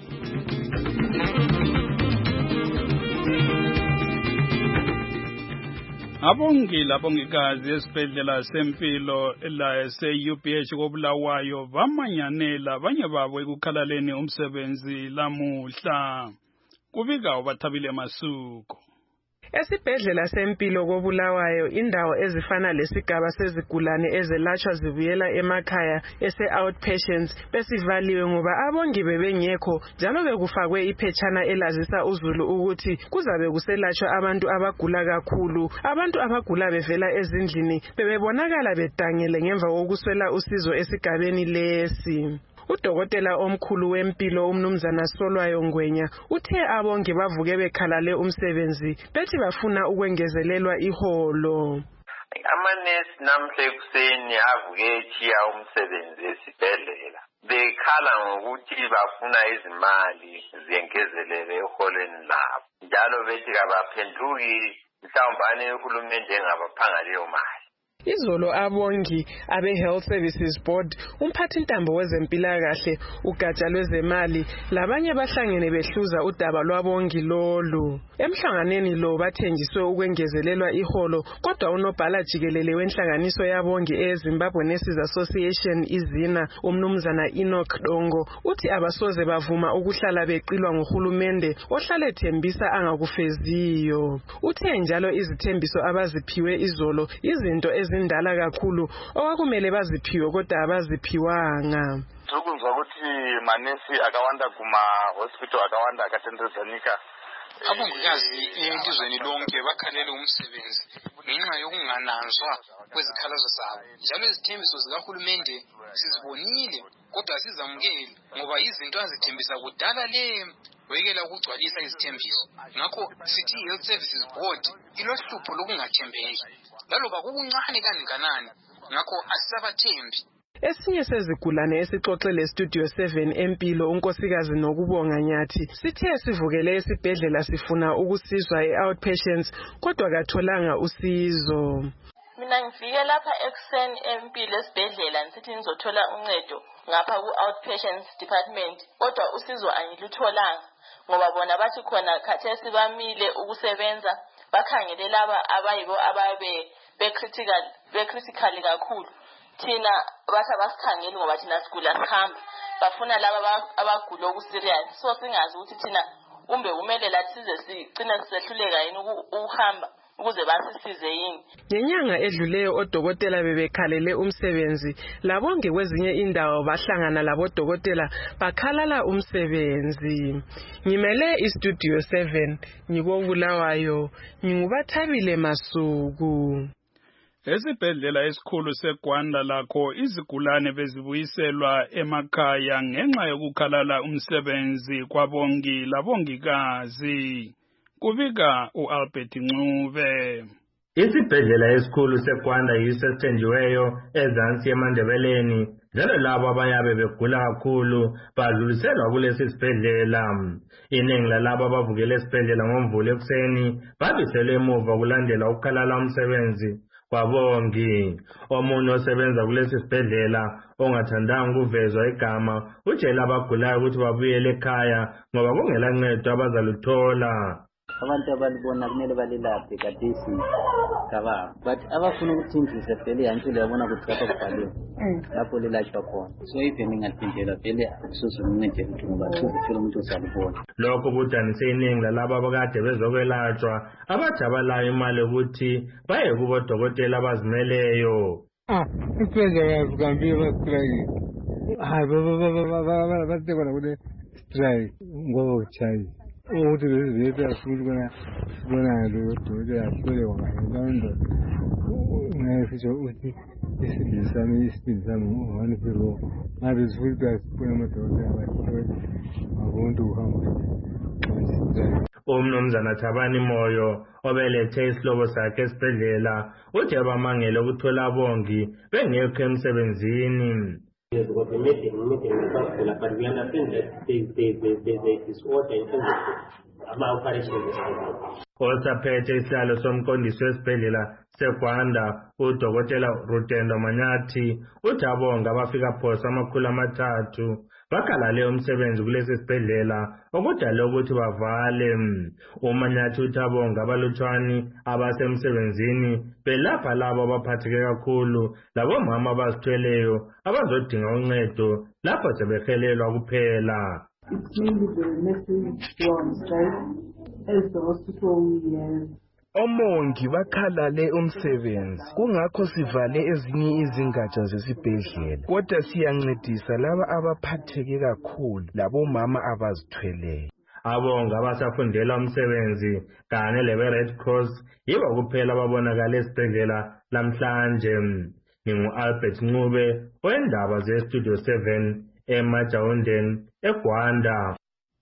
Abongikazi esibhedlela sempilo la se-UPH koBulawayo bamanyanela abanye babo ekukhalaleni umsebenzi lamuhla. Kubika uBathabile Masuku. Esibhedlela sempilo koBulawayo indawo ezifana lesigaba sezigulane ezelatshwa zibuyela emakhaya ese-outpatients besivaliwe ngoba abongi bebengekho, njalo bekufakwe iphetshana elazisa uzulu ukuthi kuzabe kuselatshwa abantu abagula kakhulu. Abantu abagula bevela ezindlini bebebonakala bedangele ngemva kokuswela usizo esigabeni lesi. Udokotela omkhulu wempilo umnumzana Solwayo Ngwenya uthe abongi bavuke bekhalale umsebenzi bethi bafuna ukwengezelelwa iholo. Amanesi namhla ekuseni avuke echiya umsebenzi esibhedlela. Bekhala ngokuthi bafuna izimali zengezelele eholweni labo, njalo bethi kabaphenduki mhlawumbane uhulumende engabaphanga leyo mali. Izolo abongi abe-Health Services Board, umphathintambo wezempilakahle, ugatsha lwezemali labanye bahlangene behluza udaba lwabongi lolu. Emhlanganeni lo bathenjiswe ukwengezelelwa iholo, kodwa unobhala jikelele wenhlanganiso yabongi eZimbabwe Nurses Association izina umnumzana Enoch Dongo uthi abasoze bavuma ukuhlala beqilwa nguhulumende ohlale ethembisa angakufeziyo. Uthe njalo izithembiso abaziphiwe izolo izinto ezindala kakhulu okwakumele baziphiwe kodwa abaziphiwanga. Sokunzwa ukuthi manesi akawanda kuma-hospital akawanda akatendezanika. Abongikazi elizweni lonke bakhalele umsebenzi ngenxa yokungananzwa kwezikhalazo zabo, njalo izithembiso zikahulumende sizibonile kodwa sizamukeli ngoba izinto azithembisa kudala le wekela ukugcwalisa izithembiso. Ngakho sithi Health Services Board ilohlupho lokungathembeki laloba kukuncane kangakanani, ngakho asisabathembi. Esinye sezigulane esixoxele Studio 7 empilo unkosikazi Nokubonga Nyathi sithe sivukele esibhedlela sifuna ukusizwa e-outpatients kodwa katholanga usizo. mina ngifike lapha ekuseni empilo esibhedlela nisithi ngizothola uncedo ngapha ku-outpatient department kodwa usizo angilutholanga ngoba bona bathi khona khathesi bamile ukusebenza bakhangele laba abayibo ababe be-critical kakhulu thina bathi abasikhangeli ngoba thina sigula sikhamba bafuna laba abagula okuserious so singazi ukuthi thina kumbe kumele lathi size sigcine sisehluleka yini ukuhamba ukuze basisize yini. Ngenyanga edluleyo odokotela bebekhalele umsebenzi labonke kwezinye indawo bahlangana labodokotela bakhalala umsebenzi. Ngimele istudio 7 ngikobulawayo ngingubathabile Masuku. Esibhedlela esikhulu seGwanda lakho izigulane bezibuyiselwa emakhaya ngenxa yokukhalala umsebenzi kwabongi labongikazi. Kubika uAlbert Ncube. Isibhedlela esikhulu seGwanda yiso esithenjiweyo ezansi eMandebeleni njalo labo abayabe begula kakhulu badluliselwa kulesi sibhedlela. Iningi lalabo abavukele esibhedlela ngoMvulo ekuseni babiselwe emuva kulandela ukukhalala umsebenzi kwabongi. Omunye osebenza kulesi sibhedlela ongathandanga ukuvezwa igama utshela abagulayo ukuthi babuyele ekhaya ngoba kungela ncedo abazaluthola. Abantu abalibona kumele balilaphe kadisi kababa but abafuna ukuthinjisa vele yantule yabona ukuthi lapha kubhaliwe lapho lilashwa khona so even ingaphindela vele akusoze uncede ukuthi ngoba uzithola umuntu usalibona. Lokho kudanise iningi lalabo abakade bezokwelatshwa abathi abalayo imali ukuthi baye kubodokotela abazimeleyo. Isibhedlela sikambiwe bastrike basekona kule strike ngoba uchayi ukuthi lezi asibona lo ahlole wangayilando ngayisho ukuthi isibindi sami wanifiro ngabe sifuthi asibona amadokotela abahlole abantu uhamba. Umnumzana Thabani Moyo obelethe isihlobo sakhe esibhedlela uthi abamangele ukuthola abongi bengekho emsebenzini. Yes, because the meeting is possible, but we understand that there is disorder in terms of operation. Osaphethe isihlalo somqondisi wesibhedlela seGwanda udokotela Rutendo Manyathi uthi abonga abafika phosa 300 bakhalale umsebenzi kulesi sibhedlela okudala ukuthi bavale. uManyathi uthi abonga abalutshwani abasemsebenzini belapha labo abaphatheke kakhulu labomama abazithweleyo abazodinga uncedo lapho sebehelelwa kuphela. It's mainly the nurses who are on strike as the hospital we have. Omongi bakhalale umsebenzi kungakho sivale ezinye izingatsha zesibhedlela kodwa siyancedisa laba abaphatheke kakhulu labomama abazithweleyo. Abonga abasafundela umsebenzi kanye leRed Cross yibo kuphela ababonakala esibhedlela lamhlanje. Ngingu-Albert Ncube wendaba zeStudio 7 eMajawundeni eGwanda.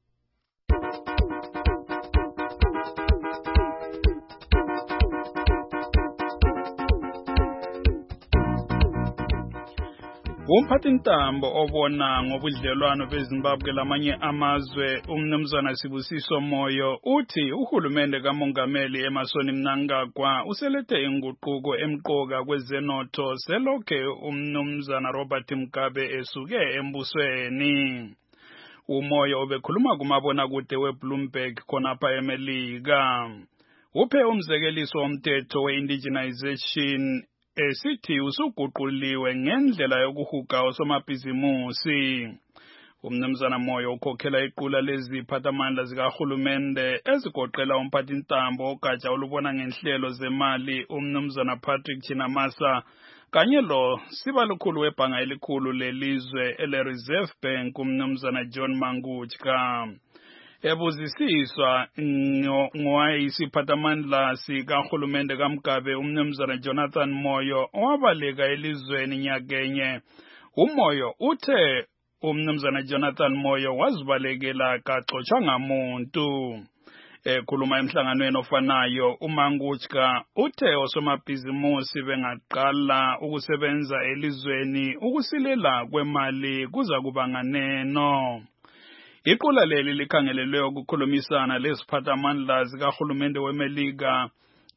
Umphathintambo obona ngobudlelwano beZimbabwe lamanye amazwe umnumzana Sibusiso Moyo uthi uhulumende kamongameli Emmerson Mnangagwa uselethe inguquko emqoka kwezenotho selokhe umnumzana Robert Mugabe esuke embusweni. Umoyo obekhuluma kumabona kude weBloomberg khonapha eMelika. Uphe umzekeliso womthetho we-indigenization esithi usuguquliwe ngendlela yokuhuga osomabhizimusi. Umnumzana Moyo ukhokhela iqula leziphathamandla zikahulumende ezigoqela umphathintambo ogatsha olubona ngenhlelo zemali umnumzana Patrick Chinamasa kanye lo sibalukhulu webhanga elikhulu lelizwe ele-Reserve Bank umnumzana John Mangutshka. Ebuzisiswa ngoyisiphathamandla sikahulumende kaMugabe umnumzana Jonathan Moyo owabaleka elizweni nyakenye. Umoyo uthe umnumzana Jonathan Moyo wazibalekela kaxotshwa ngamuntu. Ekhuluma emhlanganweni ofanayo uMangutshka uthe osomabhizimusi bengaqala ukusebenza elizweni ukusilela kwemali kuza kuba nganeno. Iqula leli likhangelelwe ukukhulumisana leziphathamandla zikahulumende weMelika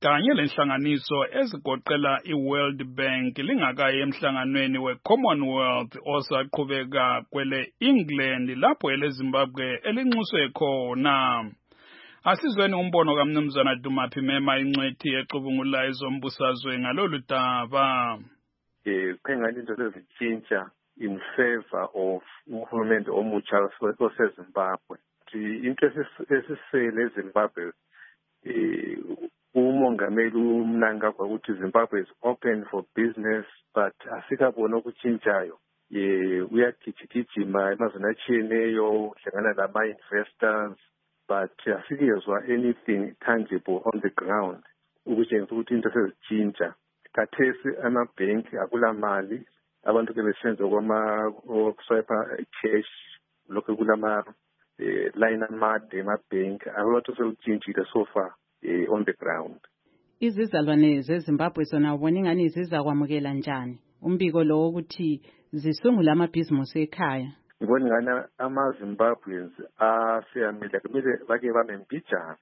kanye lenhlanganiso ezigoqela iWorld Bank lingakayi emhlanganweni weCommonwealth osaqhubeka kwele England lapho eleZimbabwe elinxuswe khona. Asizweni umbono kaMnumzana Dumaphi-Mema ingcwethi exubungula ezombusazwe ngalolu daba. Phengani into ezitshintsha in favor of uhulumende omutsha oseZimbabwe. Into esisele eZimbabwe umongameli umnanga kwakuthi Zimbabwe is open for business, but asikabona okutshintshayo. Uyagijigijima emazweni atshiyeneyo hlangana lama-investors, but asikezwa anything tangible on the ground ukutshengisa ukuthi into sezitshintsha. Khathesi amabhenki akula mali, abantu ke besenza okuswipa cash, lokhu kulama line amade emabhenki, abantu sekutshintshile so far on the ground. Izizalwane zeZimbabwe zona ubona ingani zizakwamukela njani umbiko lo ukuthi zisungula amabhizinisi ekhaya? Ngibona ngana ama-Zimbabweans aseyamile kumele bake bame mbijana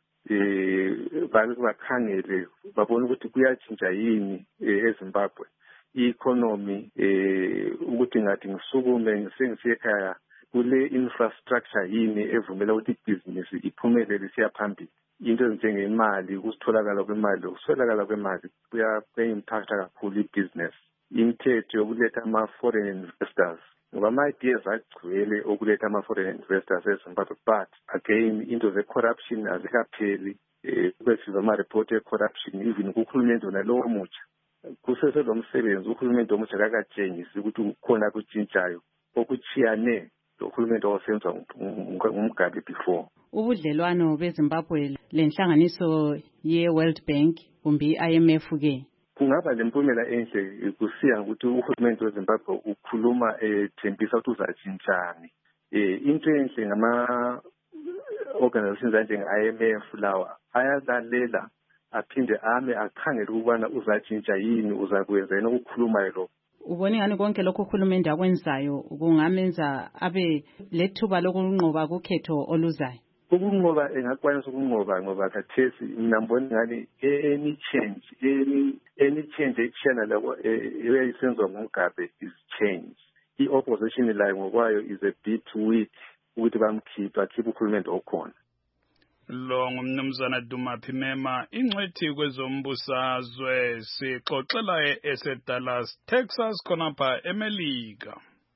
bakhangele babone ukuthi kuyatshintsha yini eZimbabwe i-economy, ukuthi ngathi ngisukume sengisiye ekhaya kule infrastructure yini evumela ukuthi ibhizinisi iphumelele siya phambili. Into ezinjengemali, ukusitholakala kwemali, ukuswelakala kwemali kuyayimpacta kakhulu ibhizinisi. Imithetho yokuletha ama-foreign investors, ngoba ama-ideas agcwele okuletha ama-foreign investors eZimbabwe, but again into ze-corruption azikapheli. Kube siza ama-report ye-corruption even kuhulumende wona lowo mutsha. Kusese lo msebenzi uhulumende omutsha kakatshengisi ukuthi kukhona kutshintshayo okuchiyanelohulumende owasenza ngumgabe before. Ubudlelwano beZimbabwe lenhlanganiso ye-World Bank kumbe i-IMF ke kungaba lempumela enhle kusiya ukuthi uhulumende weZimbabwe ukhuluma ethembisa ukuthi uzatshintshani. Into enhle ngama organizations njenge-IMF lawa ayalalela aphinde ame akhangele ukubana uzatshintsha yini, uzakwenza yini ukukhulumayo lo. Ubone ngani konke lokho uhulumende akwenzayo kungamenza abe lethuba lokunqoba kukhetho oluzayo? Ukunqoba engakwanisa ukunqoba ngoba khathesi ngiyambona ngani any change ekshana labo eyayisenzwa nguMgabe is change. I-opposition layo ngokwayo is a bit weak ukuthi bamkhipha uhulumende okhona. Lo ngumnumzana Dumaphi-Mema ingcwethi kwezombusazwe sixoxela eSedallas, Texas khonapha eMelika.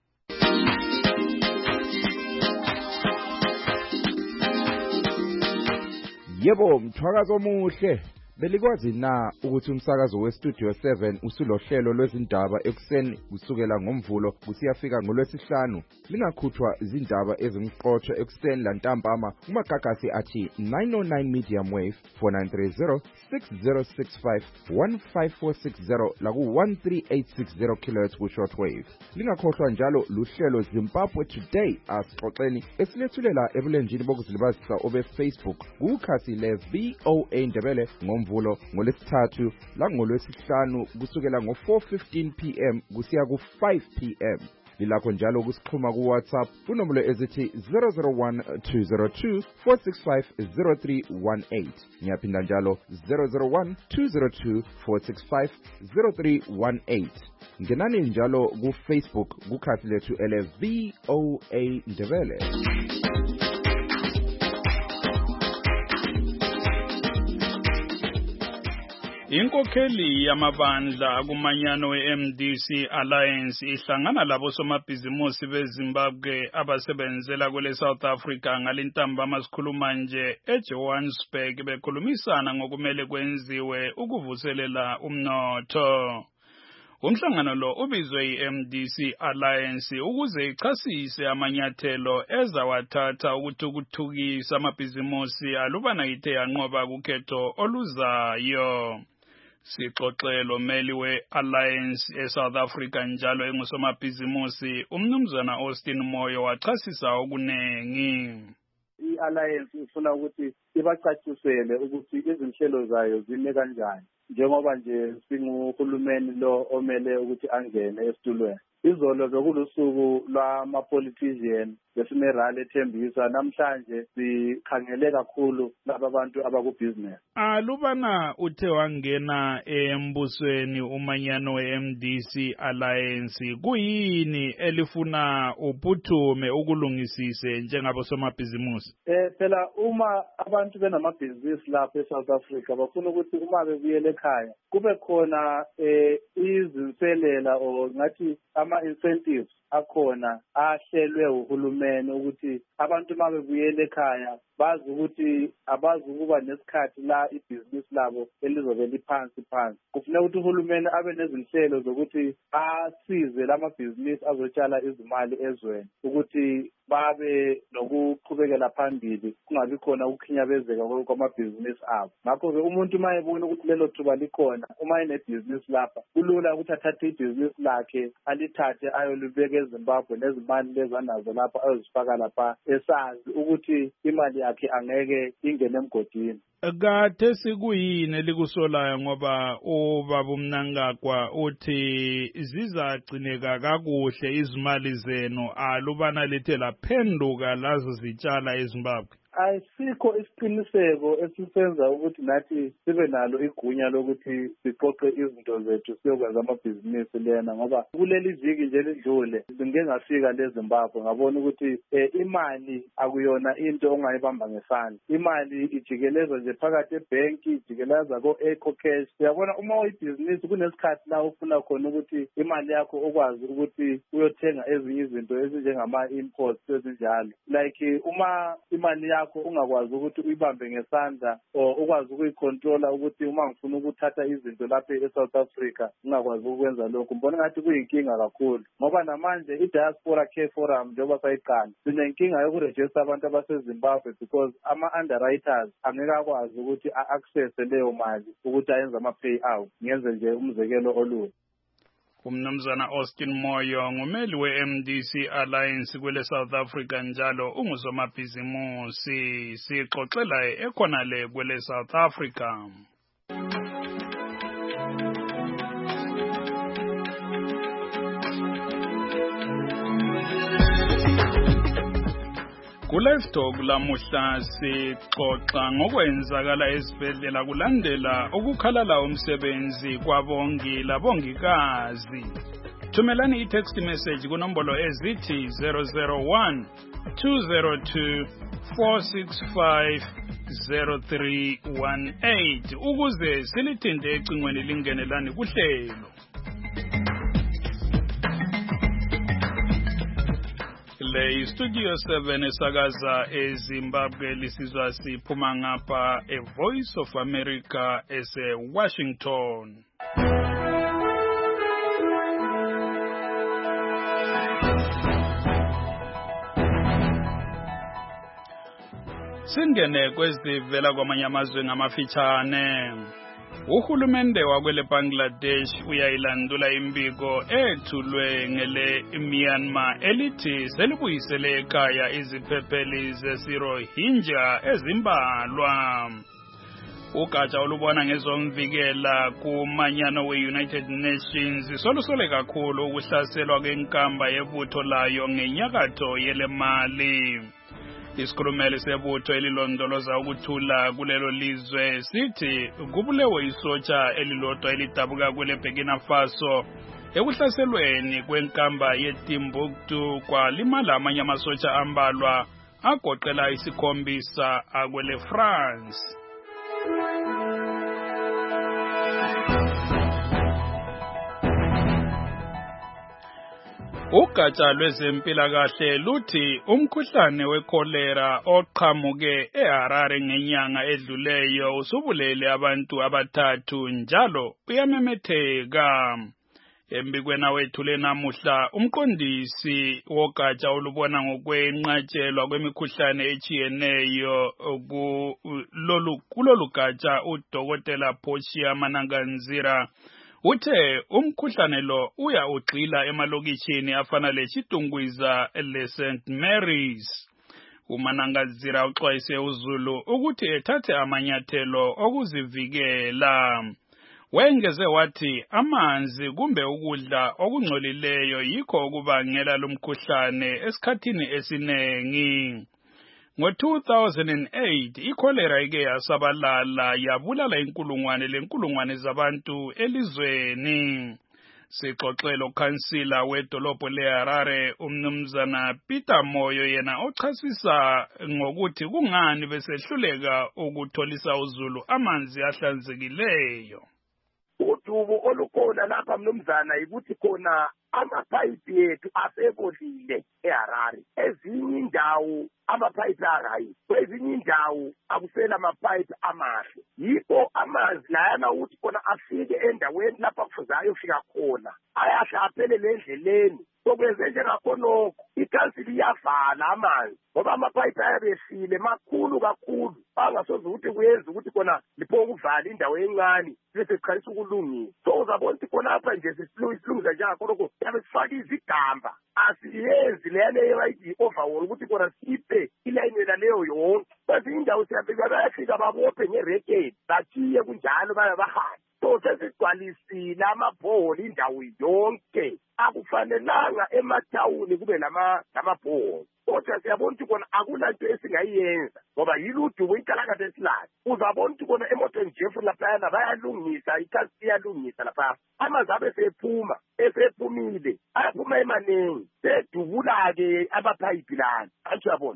Yebo, mthwakazo omuhle. Belikwazi na ukuthi umsakazo weStudio 7 usulohlelo lwezindaba ekuseni kusukela ngomvulo kusiyafika ngolwesihlanu, lingakhuthwa izindaba ezimqotho ekuseni lantambama kumagagasi athi 909 medium wave 4930 6065 15460 laku 13860 kHz ku shortwave. Lingakhohlwa njalo luhlelo Zimbabwe Today asixoxeni esilethulela ebulenjini bokuzilibazisa obe Facebook kukhasi le VOA Ndebele ngomvulo ngolesithathu la ngolwesihlanu kusukela ngo-4:15 PM kusiya ku-5 PM. Lilakho njalo ukusixhuma ku-WhatsApp kunombolo ezithi 001-202-465-0318. Ngiyaphinda njalo 001-202-465-0318. Ngenani njalo ku-Facebook kukhasi lethu ele VOA Ndebele. Inkokheli yamabandla kumanyano we-MDC Alliance ihlangana labo somabhizimusi beZimbabwe abasebenzela kwele South Africa ngalintambama sikhuluma nje eJohannesburg bekhulumisana ngokumele kwenziwe ukuvuselela umnotho. Umhlangano lo ubizwe i-MDC Alliance ukuze ichasise amanyathelo ezawathatha ukuthuthukisa amabhizimusi alubana ithe yanqoba kukhetho oluzayo. Sixoxelo meli we-Alliance eSouth Africa njalo engusomabhizimusi umnumzana Austin Moyo wachasisa okunengi. I-Alliance ifuna ukuthi ibacacisele ukuthi izinhlelo zayo zime kanjani njengoba nje singuhulumeni lo omele ukuthi angene esitulweni. izolo bekulusuku lwama-politician besinerali ethembisa namhlanje sikhangele kakhulu laba bantu abakubhizinesi. Alubana uthe wangena embusweni umanyano we-MDC Alliance kuyini elifuna uphuthume ukulungisise njengabosomabhizimusi? Phela uma abantu benamabhizinisi lapha eSouth Africa bafuna ukuthi uma bebuyele ekhaya kube khona izinselela or ngathi ama-incentives akhona ahlelwe uhulumeni ukuthi abantu uma bebuyele ekhaya bazi ukuthi abazi ukuba nesikhathi la ibhizinisi labo elizobe liphansi. Kufuneka ukuthi uhulumeni abe nezinhlelo zokuthi asize lamabhizinisi azotshala izimali ezweni ukuthi babe nokuqhubekela phambili kungabi khona ukukhinyabezeka kwamabhizinisi abo. Ngakho-ke umuntu uma ebona ukuthi lelo thuba likhona, uma enebhizinisi lapha kulula ukuthi athathe ibhizinisi lakhe alithathe ayolibeka eZimbabwe nezimali lezi anazo lapha ayozifaka lapha esazi ukuthi imali yakhe angeke ingene emgodini. Kade sikuyini elikusolayo ngoba ubaba uMnangagwa uthi zizagcineka kakuhle izimali zenu alubana lithe laphenduka lazo zitshala eZimbabwe? Ayisikho isiqiniseko esisenza ukuthi nathi sibe nalo igunya lokuthi siqoqe izinto zethu siyokwenza amabhizinisi lena ngoba kuleli viki nje lidlule ngike ngafika leZimbabwe ngabona ukuthi imali akuyona into ongayibamba ngesandla. Imali ijikeleza nje phakathi ebhenki, ijikeleza ko-Eco Cash. Uyabona uma uyibhizinisi kunesikhathi la ufuna khona ukuthi imali yakho ukwazi ukuthi uyothenga ezinye izinto ezinjengama-imports ezinjalo. Like uma imali yakho ungakwazi ukuthi uyibambe ngesandla or ukwazi ukuyicontrola ukuthi uma ngifuna ukuthatha izinto lapha eSouth Africa ungakwazi ukwenza lokho. Ngibona ngathi kuyinkinga kakhulu ngoba namanje iDiaspora Care Forum njengoba sayiqala sinenkinga yokurejista abantu abaseZimbabwe because ama-underwriters angeke akwazi ukuthi a-access leyo mali ukuthi ayenze ama-payout. Ngenze nje umzekelo olula. Umnumzana Austin Moyo ngumeli we-MDC Alliance kwele South Africa njalo ungusomabhizimusi sixoxela ekhonale kwele South Africa. Kulesithoku lamuhla sixoxa ngokwenzakala esibhedlela kulandela ukukhalala umsebenzi kwabongi labongikazi. Thumelani i-text message kunombolo ezithi 001 202 465 0318 ukuze silithinte ecingweni lingenelani kuhlelo. Le Studio 7 esakaza eZimbabwe lisizwa siphuma ngapha Voice of America ese-Washington. Singene kwezivela kwamanye amazwe ngamafitshane. Uhulumende wakwele Bangladesh uyayilandula imbiko ethulwe ngele Myanmar elithi selibuyisele ekhaya iziphepheli zesiRohingya ezimbalwa. Ugatsha olubona ngezomvikela kumanyano we-United Nations solusole kakhulu ukuhlaselwa kwenkamba yebutho layo ngenyakatho yelemali. Isikhulumeli sebutho elilondoloza ukuthula kulelo lizwe sithi kubulewe isotsha elilodwa elidabuka kwele Burkina Faso ekuhlaselweni kwenkamba yeTimbuktu kwalimala amanye amasotsha ambalwa agoqela isikhombisa akwele France. Ugatsha lwezempilakahle luthi umkhuhlane wekholera oqhamuke eHarare ngenyanga edluleyo usubulele abantu abathathu njalo uyamemetheka. Embikweni wethule namuhla umqondisi wogatsha olubona ngokwenqatshelwa kwemikhuhlane echiyeneyo kulolu gatsha uDokotela Portia Mananganzira uthe umkhuhlane lo uya ugxila emalokishini afana leChitungwiza leSt Mary's. uManangazira uxwayise uZulu ukuthi ethathe amanyathelo okuzivikela. Wengeze wathi amanzi kumbe ukudla okungcolileyo yikho okubangela lumkhuhlane esikhathini esinengi. Ngo-2008 ikholera ike yasabalala yabulala inkulungwane zabantu elizweni. Sixoxela ukhansila wedolobho leHarare umnumzana Peter Moyo yena ochasisa ngokuthi kungani besehluleka ukutholisa uzulu amanzi ahlanzekileyo. Udubo olukhona lapha mnumzana yikuthi khona amapayipi ethu asebolile eHarare. Ezinye indawo amapayipi arayi, kwezinye indawo akusela amapayipi amahle. Yikho amanzi layana ukuthi khona afike endaweni lapha kufuze ayofika khona ayahle aphelele endleleni. Sokwenze njengakhonokho ikhansili iyavala amanzi ngoba amapayipi ayabefile makhulu kakhulu bangasoze ukuthi kuyenza ukuthi khona lipho ukuvala indawo encane bese siqalisa ukulungisa. So uzabona ukuthi khona apha nje sisilungisa njengakhonokho yabe sifaka izigamba asiyenzi leyana eyayithi overall ukuthi khona siphe ilayini leyo yonke. Kwezinye indawo siyafika bayafika babophe ngerekeni bathiye kunjalo bayabahamba. So sesigcwalisile amabholi indawo yonke. Akufanelanga emathawuni kube lamabholi. Kodwa siyabona ukuthi khona akulanto esingayenza ngoba yiludubo inkalakatha esilala. Uzabona ukuthi khona emotweni jefu laphayana bayalungisa, ikhansili iyalungisa lapha. Amanzi abe sephuma, esephumile, ayaphuma emanengi. Sedubula-ke amapayipi lana. Antsho yabona.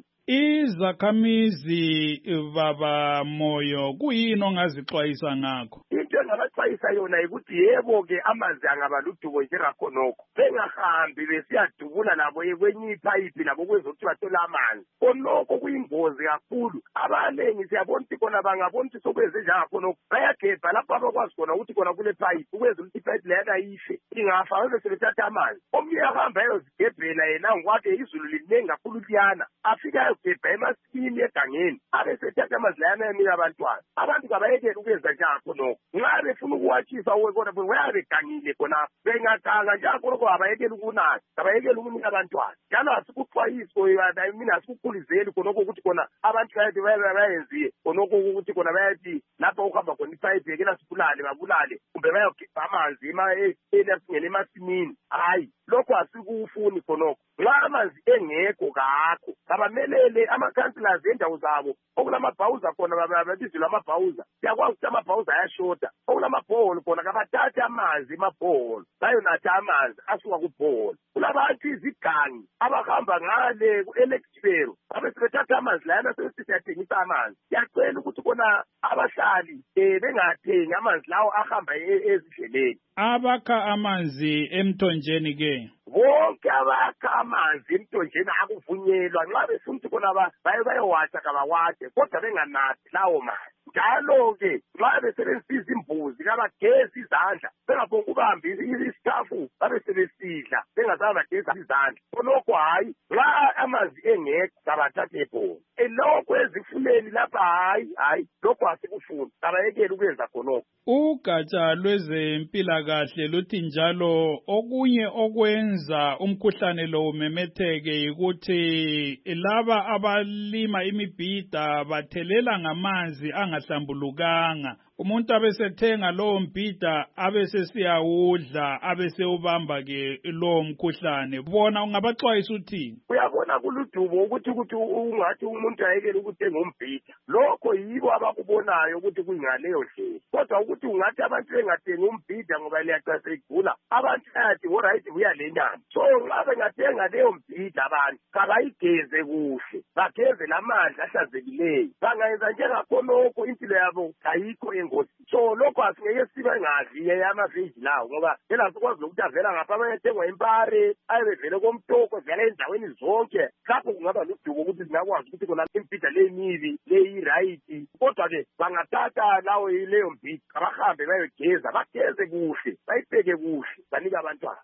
Izakhamizi baba Moyo kuyini ongazixwayisa ngakho? Into engabaxwayisa yona ukuthi yebo-ke amanzi angaba ludubo njengakhonokho. Bengahambi besiyadubula labo kwenye ipayipi labo kwezokuthi bathola amanzi. Khonokho kuyingozi kakhulu. Abaningi siyabona ukuthi khona bangabona ukuthi sokwenze njengakhonokho bayagebha lapho abakwazi khona ukuthi khona kule payipi ukwenza ukuthi ipayipi leyana ife ingafa bese sebethatha amanzi. Omunye ahamba eyozigebhela yena ngokwakhe izulu liningi kakhulu liyana afika gebha emasikini egangeni abesethatha amanzi layana yamina abantwana. Abantu kabayekele ukwenza njengakhonokho. Nxa befuna ukuwatshisa kodwa bayabegangile khona bengaganga njengakhonokho abayekele ukunatha, abayekele ukunika abantwana. Njalo asikuxwayisi mina asikukhulizeli khonokho ukuthi khona abantu bayathi bayenziye khonokho ukuthi khona bayathi lapho ukuhamba khona ipayipi yekela sibulale babulale kumbe bayogebha amanzi esingene emasimini. Hayi, lokho asikufuni khonokho. Nxa amanzi engekho kakho kabamelele ama-councillors endawo zabo okulamabhawuza khona babizile amabhawuza. Siyakwazi ukuthi amabhawuza ayashota. Okulamabholo khona kabathathe amanzi emabholo bayonatha amanzi asuka kubholo. Kulabantu izigangi abahamba ngale ku-Electibero babe sebethatha amanzi layana sesiyathengisa amanzi. Siyacela ukuthi khona abahlali bengathengi amanzi lawo ahamba ezindleleni. Abakha amanzi emthonjeni ke bonke abakha amanzi emthonjeni akuvunyelwa. Nxa befuna ukuthi khona bayowatha kabawathe kodwa benganathi lawo manzi. Njalo-ke nxa besebenzisa izimbuzi kabagezi izandla bengaphonga ukubamba isitafu babe sebesidla bengasabageza izandla. Khonokho hayi, nxa amanzi engekho kabathathe ebholo. Lokho ezifuleni lapha hayi lokho asikufuni, kabayekele ukwenza khonokho. Ugatsha lwezempilakahle luthi njalo okunye okwenza umkhuhlane lo umemetheke yikuthi laba abalima imibhida bathelela ngamanzi angahlambulukanga. Umuntu abesethenga lowo mbhida abesesiyawudla abesewubamba ke lowo mkhuhlane. Bona ungabaxwayisa uthini? Uyabona kuludubo ukuthi ungathi umuntu ayekele ukuthenga umbhida. Lokho yibo abakubonayo ukuthi kuyingaleyo ndlela. Kodwa ukuthi ungathi abantu bengathengi umbhida ngoba liyaqasa igula, abantu bayathi alright buya le nyama. So nxa bengathenga leyo mbhida abantu kabayigeze kuhle, bageze lamandla ahlanzekileyo. Bangayenza njengakhonokho impilo yabo ayikho engozi. So lokho asingeke sibe ngazi yamaveji lawo ngoba phela sikwazi ukuthi avela ngapha abayethengwa impare ayebevele komtoko vela endaweni zonke. Lapho kungaba ludubo ukuthi singakwazi ukuthi khona impida lemibi leyi-right. Kodwa-ke bangathatha lawo leyo mbhida abahambe bayogeza, bageze kuhle, bayibheke kuhle, banike abantwana.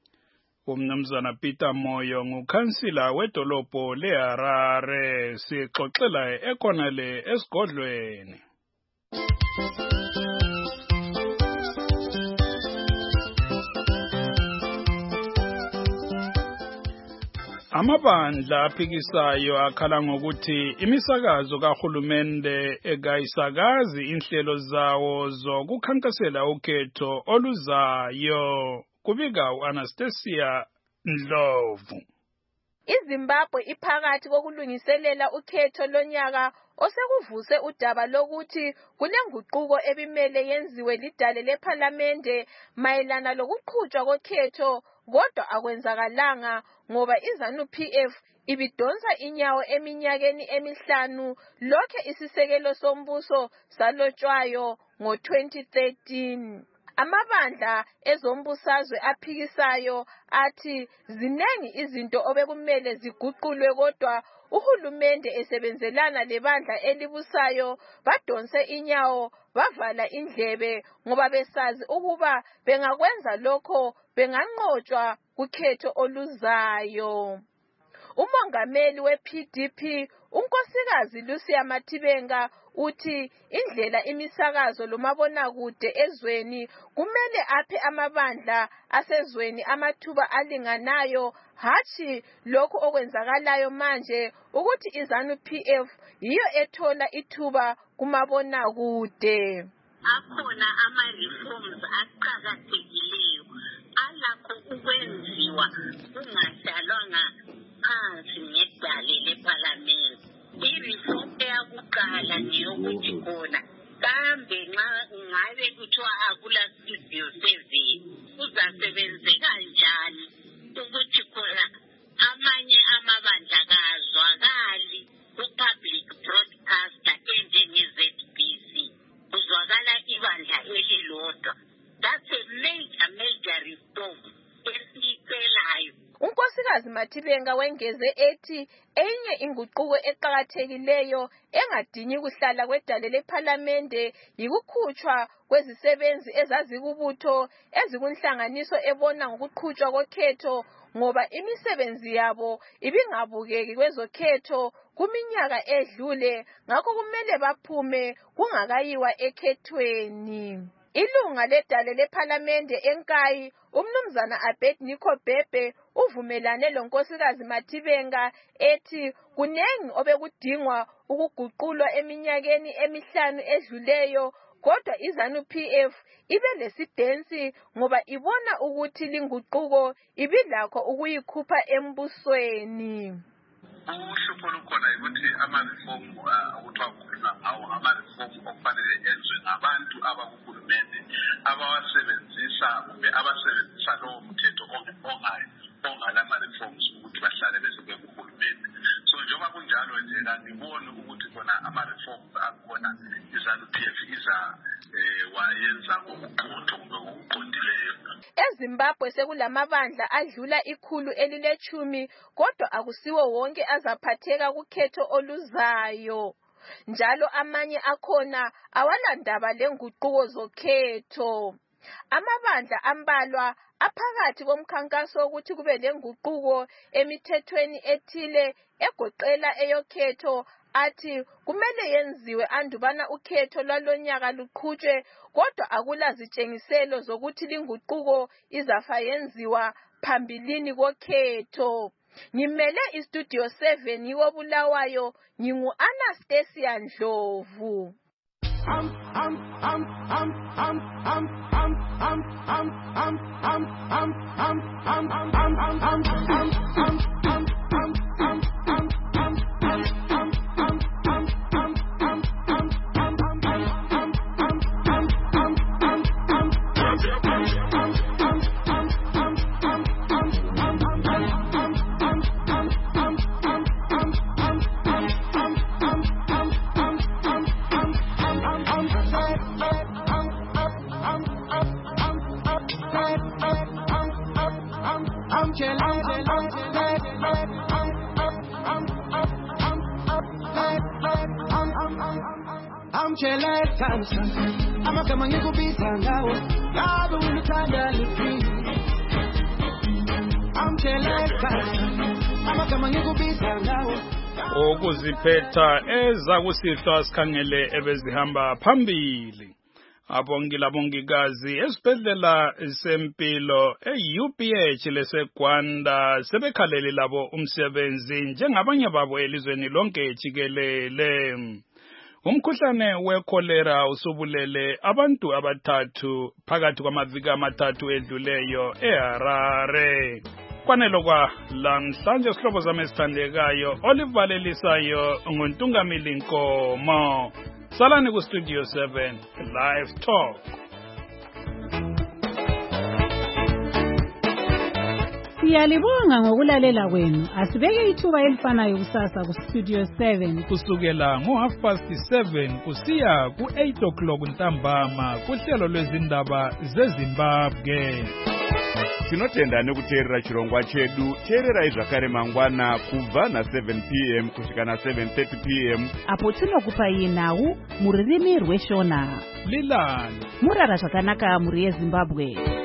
Umnumzana Peter Moyo ngukhansila wedolobho leHarare sixoxela ekhonale esigodlweni. Amabandla aphikisayo akhala ngokuthi imisakazo kahulumende ekayisakazi inhlelo zawo zokukhankasela ukhetho oluzayo. Kubika u-Anastasia Ndlovu. iZimbabwe iphakathi kokulungiselela ukhetho lonyaka osekuvuse udaba lokuthi kunenguquko ebimele yenziwe lidale lephalamende mayelana lokuqhutshwa kokhetho, kodwa akwenzakalanga ngoba iZANU-PF ibidonsa inyawo eminyakeni emihlanu lokhe isisekelo sombuso salotshwayo ngo-2013. Amabandla ezombusazwe aphikisayo athi zinengi izinto obekumele ziguqulwe, kodwa uhulumende esebenzelana lebandla elibusayo badonse inyawo bavala indlebe ngoba besazi ukuba bengakwenza lokho benganqotshwa kukhetho oluzayo. Umongameli we-PDP unkosikazi Lucia Matibenga uthi indlela imisakazo lomabonakude ezweni kumele aphe amabandla asezweni amathuba alinganayo, hatshi lokho okwenzakalayo manje ukuthi iZANU-PF yiyo ethola ithuba kumabonakude. Akhona ama-reforms aqhakathekileyo alakho ukwenziwa kungadlalwanga phansi ngedale lephalamende. I-reform eyakuqala ngeyokuthi khona kambe ngabe kuthiwa akula studio 7 kuzasebenzeka njani ukuthi khona amanye amabandla kazwakali ku-public broadcaster enjenge-ZBC, kuzwakala ibandla elilodwa. That's a major reform esiyicelayo. Unkosikazi Matibenga wengeze ethi enye inguquko eqhakathekileyo engadinyi kuhlala kwedale lephalamende yikukhutshwa kwezisebenzi ezazikubutho ezikunhlanganiso ebona ngokuqhutshwa kokhetho, ngoba imisebenzi yabo ibingabukeki kwezokhetho kuminyaka edlule, ngakho kumele baphume kungakayiwa ekhethweni. Ilunga ledale lephalamende enkayi umnumzana Abednego Bhebhe uvumelane lonkosikazi Matibenga ethi kunengi obekudingwa ukuguqulwa eminyakeni emihlanu edluleyo, kodwa iZANU-PF ibe lesidensi ngoba ibona ukuthi linguquko ibilakho ukuyikhupha embusweni. Uhlupho lukhona ukuthi ama-reform okuthiwa kukhulunywa ngawo ama-reform okufanele enzwe ngabantu abakuhulumende abawasebenzisa kumbe abasebenzisa lowo mthetho ongalama-reforms ukuthi bahlale besekuhulumende. So njengoba kunjalo nje kangiboni ukuthi khona ama-reforms akhona iZANU-PF wayenza ngokuqotho kumbe ngokuqondileyo. EZimbabwe sekulamabandla adlula 110, kodwa akusiwo wonke azaphatheka kukhetho oluzayo. Njalo amanye akhona awalandaba lenguquko zokhetho. Amabandla ambalwa aphakathi komkhankaso ukuthi kube lenguquko emithethweni ethile egoqela eyokhetho athi kumele yenziwe andubana ukhetho lwalonyaka luqhutshwe, kodwa akulazitshengiselo zokuthi linguquko izafa yenziwa phambilini kokhetho. Ngimele iStudio 7 yiwobulawayo, ngingu-Anastasia Ndlovu. Amagama ngikubiza ngawo ngabe unuthanda lifini. Amagama ngikubiza ngawo. Ukuziphetha ezakusihlwa sikhangele ebezihamba phambili. Abongikazi esibhedlela sempilo e-UPH leseGwanda sebekhalele labo umsebenzi njengabanye babo elizweni lonke jikelele. Umkhuhlane wekholera usubulele abantu abathathu phakathi kwamaviki amathathu edluleyo eHarare. Kwanelo kwa lamhlanje sihlobo zami esithandekayo olivalelisayo nguNtungamili Nkomo. Salani ku Studio 7 Live Talk. Siyalibonga ngokulalela kwenu. Asibeke ithuba elifanayo kusasa ku Studio 7 kusukela ngo7:30 kusiya ku8:00 ntambama kuhlelo lwezindaba zeZimbabwe. Tinotenda nekuteerera chirongwa chedu. Teererai zvakare mangwana kubva na7 p.m. kusvika na7:30 p.m. apo tinokupai nhau muririmi rweShona. Lilani murara zvakanaka muri yeZimbabwe.